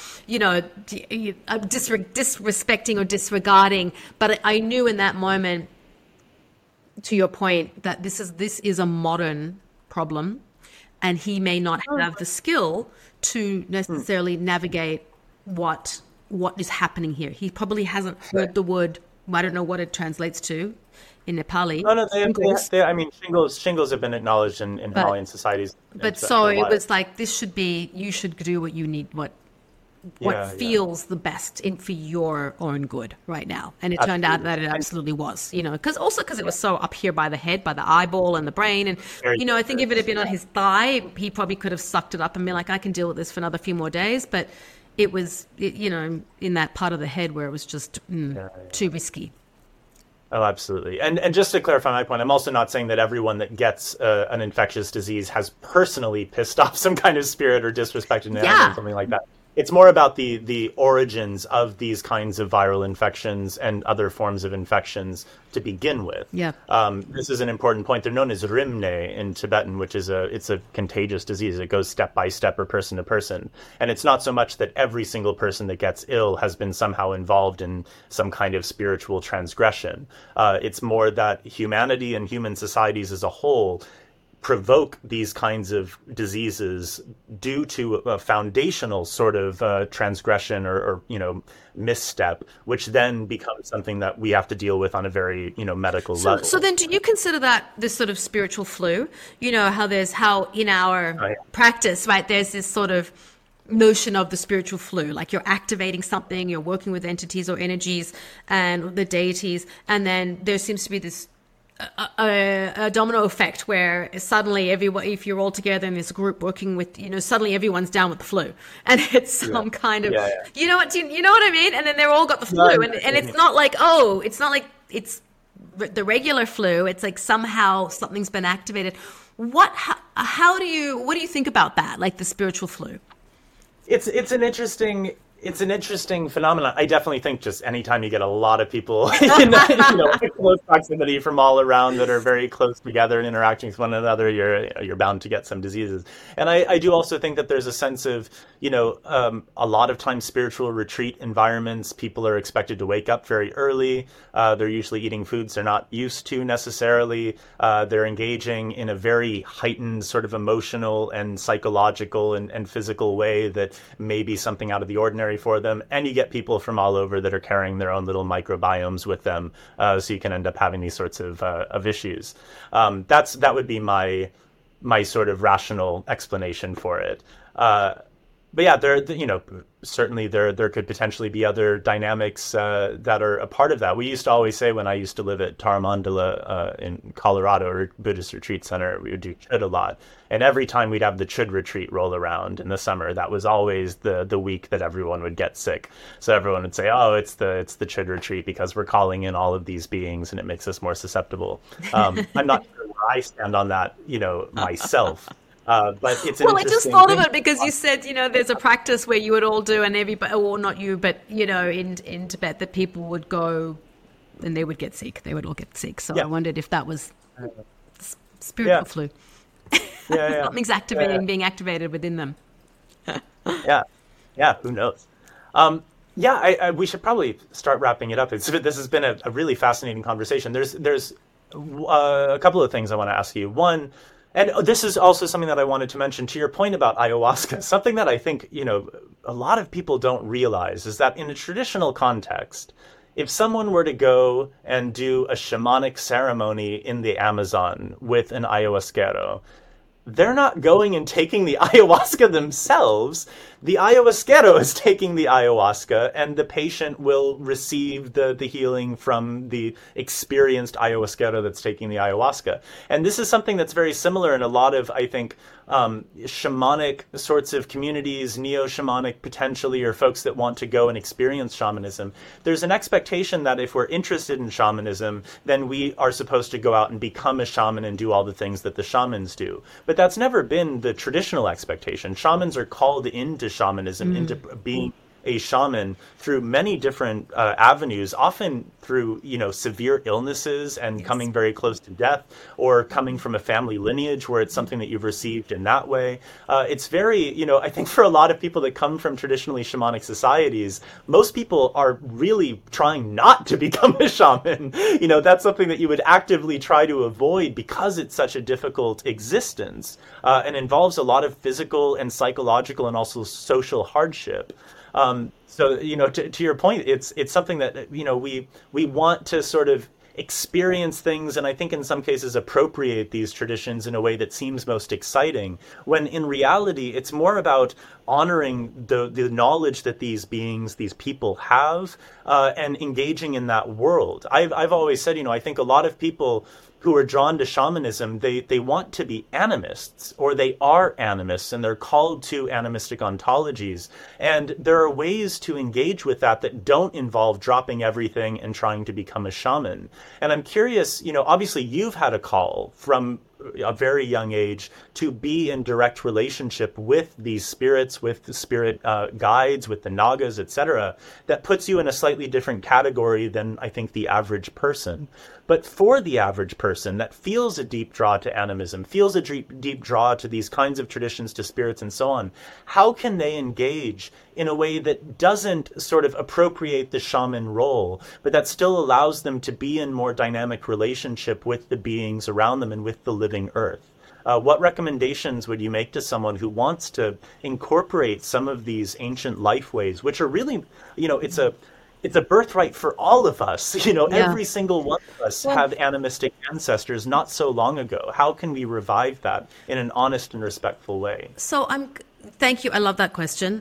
disrespecting or disregarding, but I knew in that moment, to your point, that this is a modern problem, and he may not have the skill to necessarily navigate what is happening here. He probably hasn't heard the word, I don't know what it translates to in Nepali. No, shingles have been acknowledged in Himalayan societies. But so it was like, you should do what you need, what feels the best for your own good right now. And it turned out that it absolutely was, because it was so up here by the head, by the eyeball and the brain. And, I think if it had been on his thigh, he probably could have sucked it up and been like, I can deal with this for another few more days. But it was, in that part of the head where it was just too risky. Oh, absolutely. And just to clarify my point, I'm also not saying that everyone that gets an infectious disease has personally pissed off some kind of spirit or disrespected an animal or something like that. It's more about the origins of these kinds of viral infections and other forms of infections to begin with. Yeah. This is an important point. They're known as rhymne in Tibetan, which is it's a contagious disease. It goes step by step or person to person. And it's not so much that every single person that gets ill has been somehow involved in some kind of spiritual transgression. It's more that humanity and human societies as a whole provoke these kinds of diseases due to a foundational sort of transgression or misstep, which then becomes something that we have to deal with on a very medical level. So then, do you consider that this sort of spiritual flu? How in our practice, right? There's this sort of notion of the spiritual flu, like you're activating something, you're working with entities or energies and the deities, and then there seems to be this a domino effect where suddenly everyone, if you're all together in this group working with, suddenly everyone's down with the flu, and it's some kind of, you know what, you know what I mean? And then they're all got the flu, and it's not like, it's the regular flu. It's like somehow something's been activated. What do you think about that? Like the spiritual flu? It's an interesting phenomenon. I definitely think just anytime you get a lot of people in close proximity from all around that are very close together and interacting with one another, you're bound to get some diseases. And I do also think that there's a sense of, a lot of times spiritual retreat environments, people are expected to wake up very early. They're usually eating foods they're not used to necessarily. They're engaging in a very heightened sort of emotional and psychological and physical way that may be something out of the ordinary for them, and you get people from all over that are carrying their own little microbiomes with them, so you can end up having these sorts of issues. That would be my sort of rational explanation for it. But yeah, certainly there could potentially be other dynamics that are a part of that. We used to always say, when I used to live at Taramandala in Colorado, or Buddhist retreat center, we would do chud a lot. And every time we'd have the chud retreat roll around in the summer, that was always the week that everyone would get sick. So everyone would say, oh, it's the chud retreat because we're calling in all of these beings and it makes us more susceptible. I'm not sure where I stand on that, myself. But it's an I just thought of it because you said, there's a practice where you would all do, and everybody, or not you, but, in Tibet, that people would go and they would get sick. They would all get sick. So I wondered if that was spiritual flu. Something's being activated within them. Who knows? We should probably start wrapping it up. This has been a really fascinating conversation. There's a couple of things I want to ask you. One, and this is also something that I wanted to mention to your point about ayahuasca. Something that I think, a lot of people don't realize is that in a traditional context, if someone were to go and do a shamanic ceremony in the Amazon with an ayahuasquero, they're not going and taking the ayahuasca themselves. The ayahuasquero is taking the ayahuasca, and the patient will receive the healing from the experienced ayahuasquero that's taking the ayahuasca. And this is something that's very similar in a lot of, I think, shamanic sorts of communities, neo-shamanic potentially, or folks that want to go and experience shamanism. There's an expectation that if we're interested in shamanism, then we are supposed to go out and become a shaman and do all the things that the shamans do. But that's never been the traditional expectation. Shamans are called into shamanism, into being a shaman through many different avenues, often through, severe illnesses and coming very close to death, or coming from a family lineage where it's something that you've received in that way. It's very, I think for a lot of people that come from traditionally shamanic societies, most people are really trying not to become a shaman. That's something that you would actively try to avoid because it's such a difficult existence and involves a lot of physical and psychological and also social hardship. So, to your point, it's something that, we want to sort of experience things, and I think in some cases appropriate these traditions in a way that seems most exciting, when in reality it's more about honoring the knowledge that these beings, these people have, and engaging in that world. I've always said, I think a lot of people who are drawn to shamanism, they want to be animists, or they are animists, and they're called to animistic ontologies. And there are ways to engage with that don't involve dropping everything and trying to become a shaman. And I'm curious, obviously you've had a call from a very young age to be in direct relationship with these spirits, with the spirit guides, with the nagas, etc., that puts you in a slightly different category than I think the average person. But for the average person that feels a deep draw to animism, feels a deep draw to these kinds of traditions, to spirits and so on, how can they engage in a way that doesn't sort of appropriate the shaman role, but that still allows them to be in more dynamic relationship with the beings around them and with the living earth? What recommendations would you make to someone who wants to incorporate some of these ancient life ways, which are really, it's a birthright for all of us. Every single one of us have animistic ancestors not so long ago. How can we revive that in an honest and respectful way? So thank you. I love that question.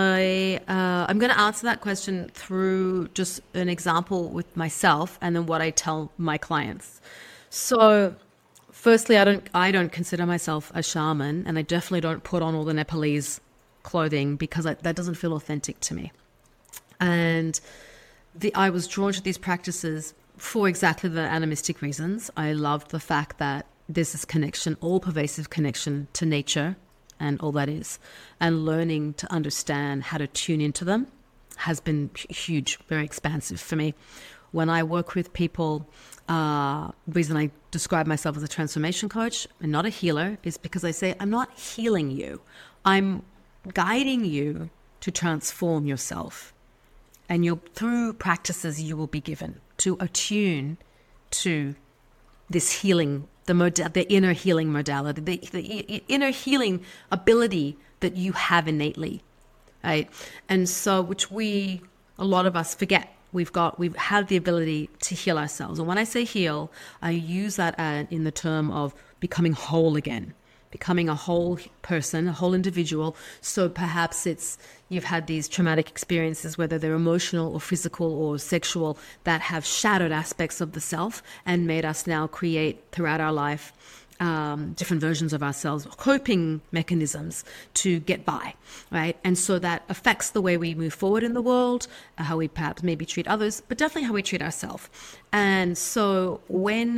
I'm going to answer that question through just an example with myself and then what I tell my clients. So firstly, I don't consider myself a shaman, and I definitely don't put on all the Nepalese clothing because that doesn't feel authentic to me. And I was drawn to these practices for exactly the animistic reasons. I loved the fact that there's this connection, all-pervasive connection to nature and all that is, and learning to understand how to tune into them has been huge, very expansive for me. When I work with people, the reason I describe myself as a transformation coach and not a healer is because I say, I'm not healing you. I'm guiding you to transform yourself. And through practices you will be given to attune to this healing, the inner healing modality, the inner healing ability that you have innately, right? And so, which a lot of us forget. We have the ability to heal ourselves. And when I say heal, I use that in the term of becoming whole again, becoming a whole person, a whole individual. So perhaps you've had these traumatic experiences, whether they're emotional or physical or sexual, that have shattered aspects of the self and made us now create throughout our life different versions of ourselves, coping mechanisms to get by, right? And so that affects the way we move forward in the world, how we perhaps maybe treat others, but definitely how we treat ourselves. And so when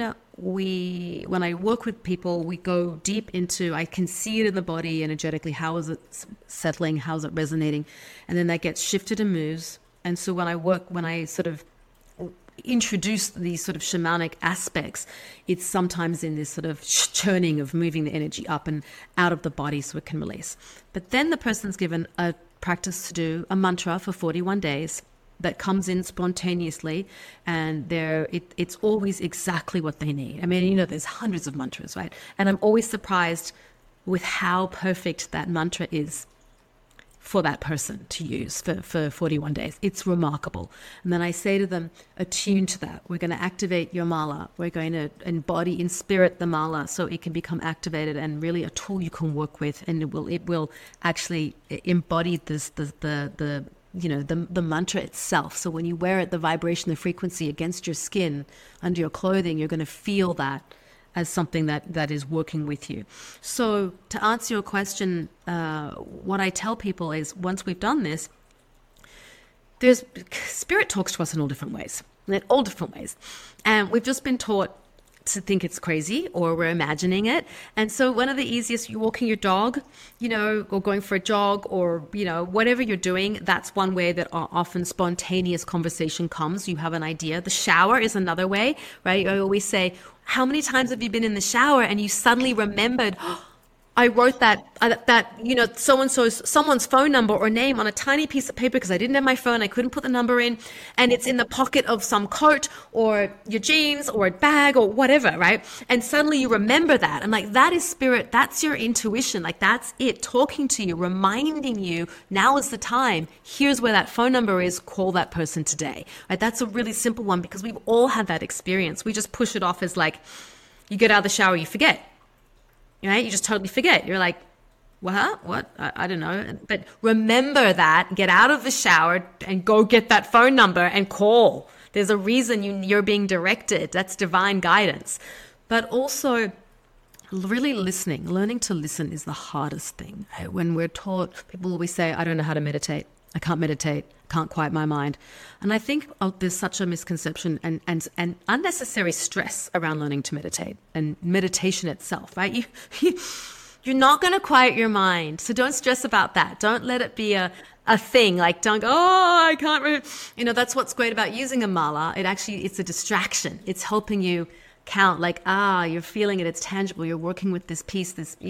I work with people, we go deep into, I can see it in the body energetically, how is it settling, how is it resonating, and then that gets shifted and moves. And so when I sort of introduce these sort of shamanic aspects, it's sometimes in this sort of churning of moving the energy up and out of the body so it can release. But then the person's given a practice to do a mantra for 41 days that comes in spontaneously, and it's always exactly what they need. I mean, there's hundreds of mantras, right? And I'm always surprised with how perfect that mantra is for that person to use for 41 days. It's remarkable. And then I say to them, attune to that. We're going to activate your mala. We're going to embody in spirit the mala so it can become activated and really a tool you can work with. And it will actually embody the mantra itself. So when you wear it, the vibration, the frequency against your skin, under your clothing, you're going to feel that as something that is working with you. So to answer your question, what I tell people is once we've done this, spirit talks to us in all different ways. And we've just been taught to think it's crazy or we're imagining it. And so one of the easiest, you're walking your dog, or going for a jog or, whatever you're doing, that's one way that often spontaneous conversation comes. You have an idea. The shower is another way, right? I always say, how many times have you been in the shower and you suddenly remembered, I wrote that so-and-so's, someone's phone number or name on a tiny piece of paper because I didn't have my phone. I couldn't put the number in, and it's in the pocket of some coat or your jeans or a bag or whatever, right? And suddenly you remember that. I'm like, that is spirit. That's your intuition. Like, that's it talking to you, reminding you now is the time. Here's where that phone number is. Call that person today, right? That's a really simple one because we've all had that experience. We just push it off as like, you get out of the shower, you forget. Right? You just totally forget. You're like, what? I don't know. But remember that, get out of the shower and go get that phone number and call. There's a reason you're being directed. That's divine guidance. But also really listening, learning to listen is the hardest thing. When we're taught, people always say, I don't know how to meditate. I can't meditate, can't quiet my mind. And I think there's such a misconception and unnecessary stress around learning to meditate and meditation itself, right? You're not going to quiet your mind. So don't stress about that. Don't let it be a thing. Like, don't go, I can't, that's what's great about using a mala. It's a distraction. It's helping you count, like, you're feeling it, it's tangible, you're working with this piece,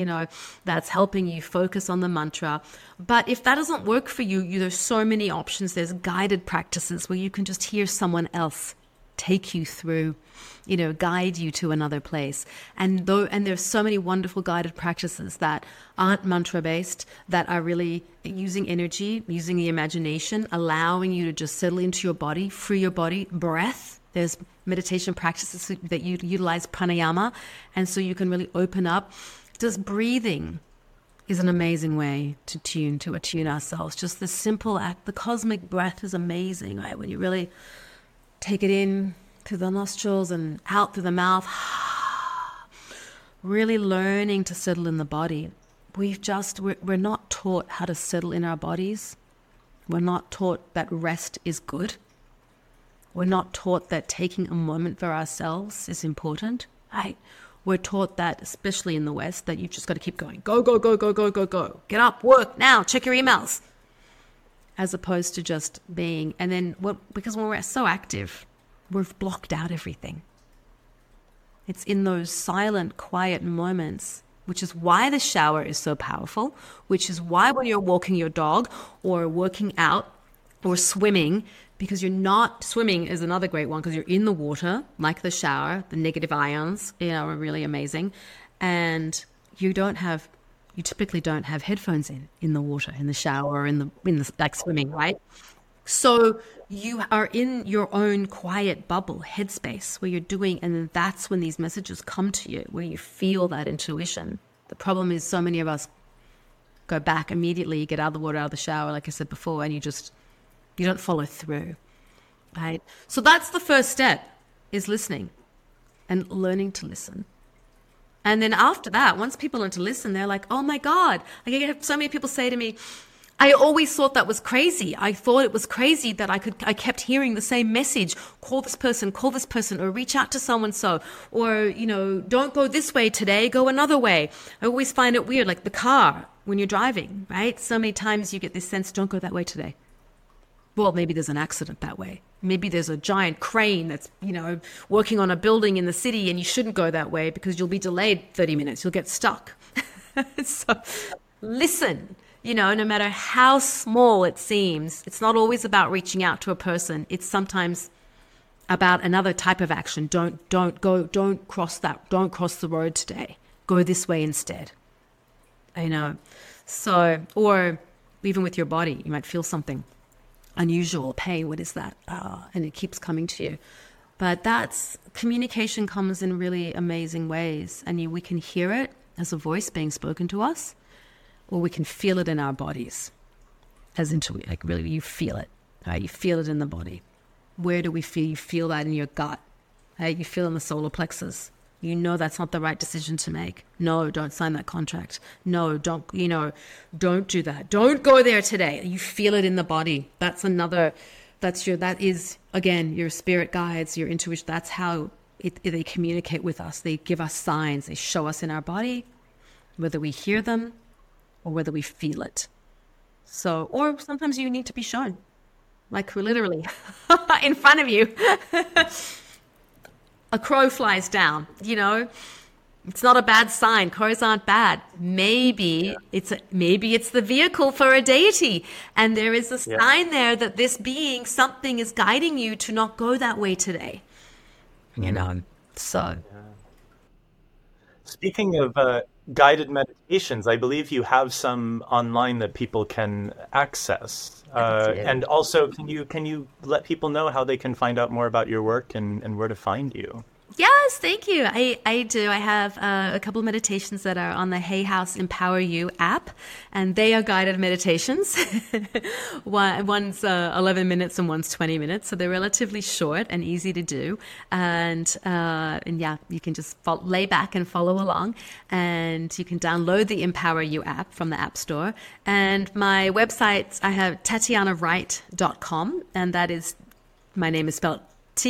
that's helping you focus on the mantra. But if that doesn't work for you, there's so many options. There's guided practices where you can just hear someone else take you through, guide you to another place. And there's so many wonderful guided practices that aren't mantra based, that are really using energy, using the imagination, allowing you to just settle into your body, free your body, breath. There's meditation practices that you utilize pranayama, and so you can really open up. Just breathing is an amazing way to attune ourselves. Just the simple act, the cosmic breath is amazing, right? When you really take it in through the nostrils and out through the mouth. really learning to settle in the body. We're not taught how to settle in our bodies. We're not taught that rest is good. We're not taught that taking a moment for ourselves is important, right? We're taught that, especially in the West, that you've just got to keep going. Go, go, go, go, go, go, go. Get up, work now, check your emails. As opposed to just being, and then because when we're so active, we've blocked out everything. It's in those silent, quiet moments, which is why the shower is so powerful, which is why when you're walking your dog or working out or swimming, because you're not, swimming is another great one because you're in the water, like the shower, the negative ions, are really amazing. And you typically don't have headphones in the water, in the shower, or in the like swimming, right? So you are in your own quiet bubble, headspace, where you're doing, and then that's when these messages come to you, where you feel that intuition. The problem is so many of us go back immediately, you get out of the water, out of the shower, like I said before, and you don't follow through, right? So that's the first step, is listening and learning to listen. And then after that, once people learn to listen, they're like, oh my God. I get so many people say to me, I always thought that was crazy. I thought it was crazy that I kept hearing the same message. Call this person, or reach out to so-and-so. Or, don't go this way today, go another way. I always find it weird, like the car when you're driving, right? So many times you get this sense, don't go that way today. Well, maybe there's an accident that way. Maybe there's a giant crane that's, working on a building in the city and you shouldn't go that way because you'll be delayed 30 minutes. You'll get stuck. So listen, no matter how small it seems, it's not always about reaching out to a person. It's sometimes about another type of action. Don't cross the road today. Go this way instead. So, or even with your body, you might feel something unusual, pain, what is that? And it keeps coming to you. But communication comes in really amazing ways, and we can hear it as a voice being spoken to us, or we can feel it in our bodies like really you feel it, right? You feel it in the body. Where do we feel? You feel that in your gut, right? You feel in the solar plexus. That's not the right decision to make. No, don't sign that contract. No, don't do that. Don't go there today. You feel it in the body. That is, again, your spirit guides, your intuition. That's how they communicate with us. They give us signs. They show us in our body, whether we hear them or whether we feel it. So, or sometimes you need to be shown, like literally in front of you. A crow flies down, it's not a bad sign. Crows aren't bad. Maybe it's the vehicle for a deity. And there is a sign there that this being, something is guiding you to not go that way today. So. Speaking of guided meditations, I believe you have some online that people can access. And also, can you let people know how they can find out more about your work and where to find you? Yes, thank you. I do. I have a couple of meditations that are on the Hay House Empower You app, and they are guided meditations. One's 11 minutes and one's 20 minutes, so they're relatively short and easy to do. And yeah, you can just lay back and follow along, and you can download the Empower You app from the App Store. And my website, I have TatyanaWright.com, and that is, my name is spelled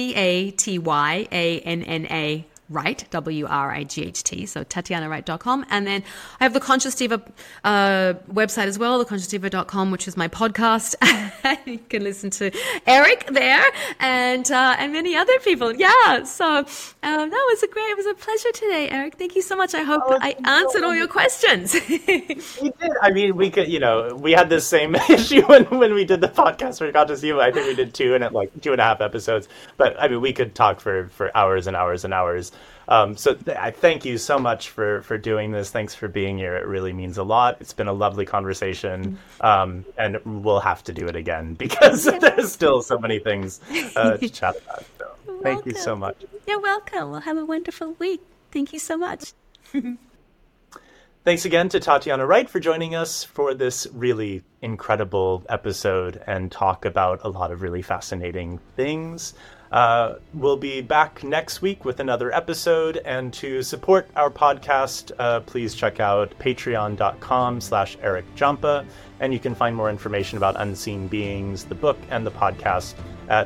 TatyAnna Wright, WRIGHT, so TatyanaWright.com. And then I have the Conscious Diva website as well, theconsciousdiva.com, which is my podcast. You can listen to Eric there and many other people. Yeah, so it was a pleasure today, Eric. Thank you so much. I hope I answered all your questions. We did. I mean, we could, we had this same issue when we did the podcast for Conscious Diva. I think we did 2.5 episodes. But I mean, we could talk for hours and hours and hours. So I thank you so much for doing this. Thanks for being here. It really means a lot. It's been a lovely conversation. And we'll have to do it again because there's still so many things to chat about. So thank you so much. You're welcome. We'll have a wonderful week. Thank you so much. Thanks again to Tatiana Wright for joining us for this really incredible episode and talk about a lot of really fascinating things. We'll be back next week with another episode. And to support our podcast, please check out patreon.com/EricJampa. And you can find more information about Unseen Beings, the book, and the podcast at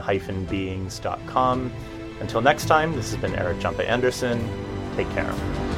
www.unseen-beings.com. Until next time, this has been Eric Jampa Anderson. Take care.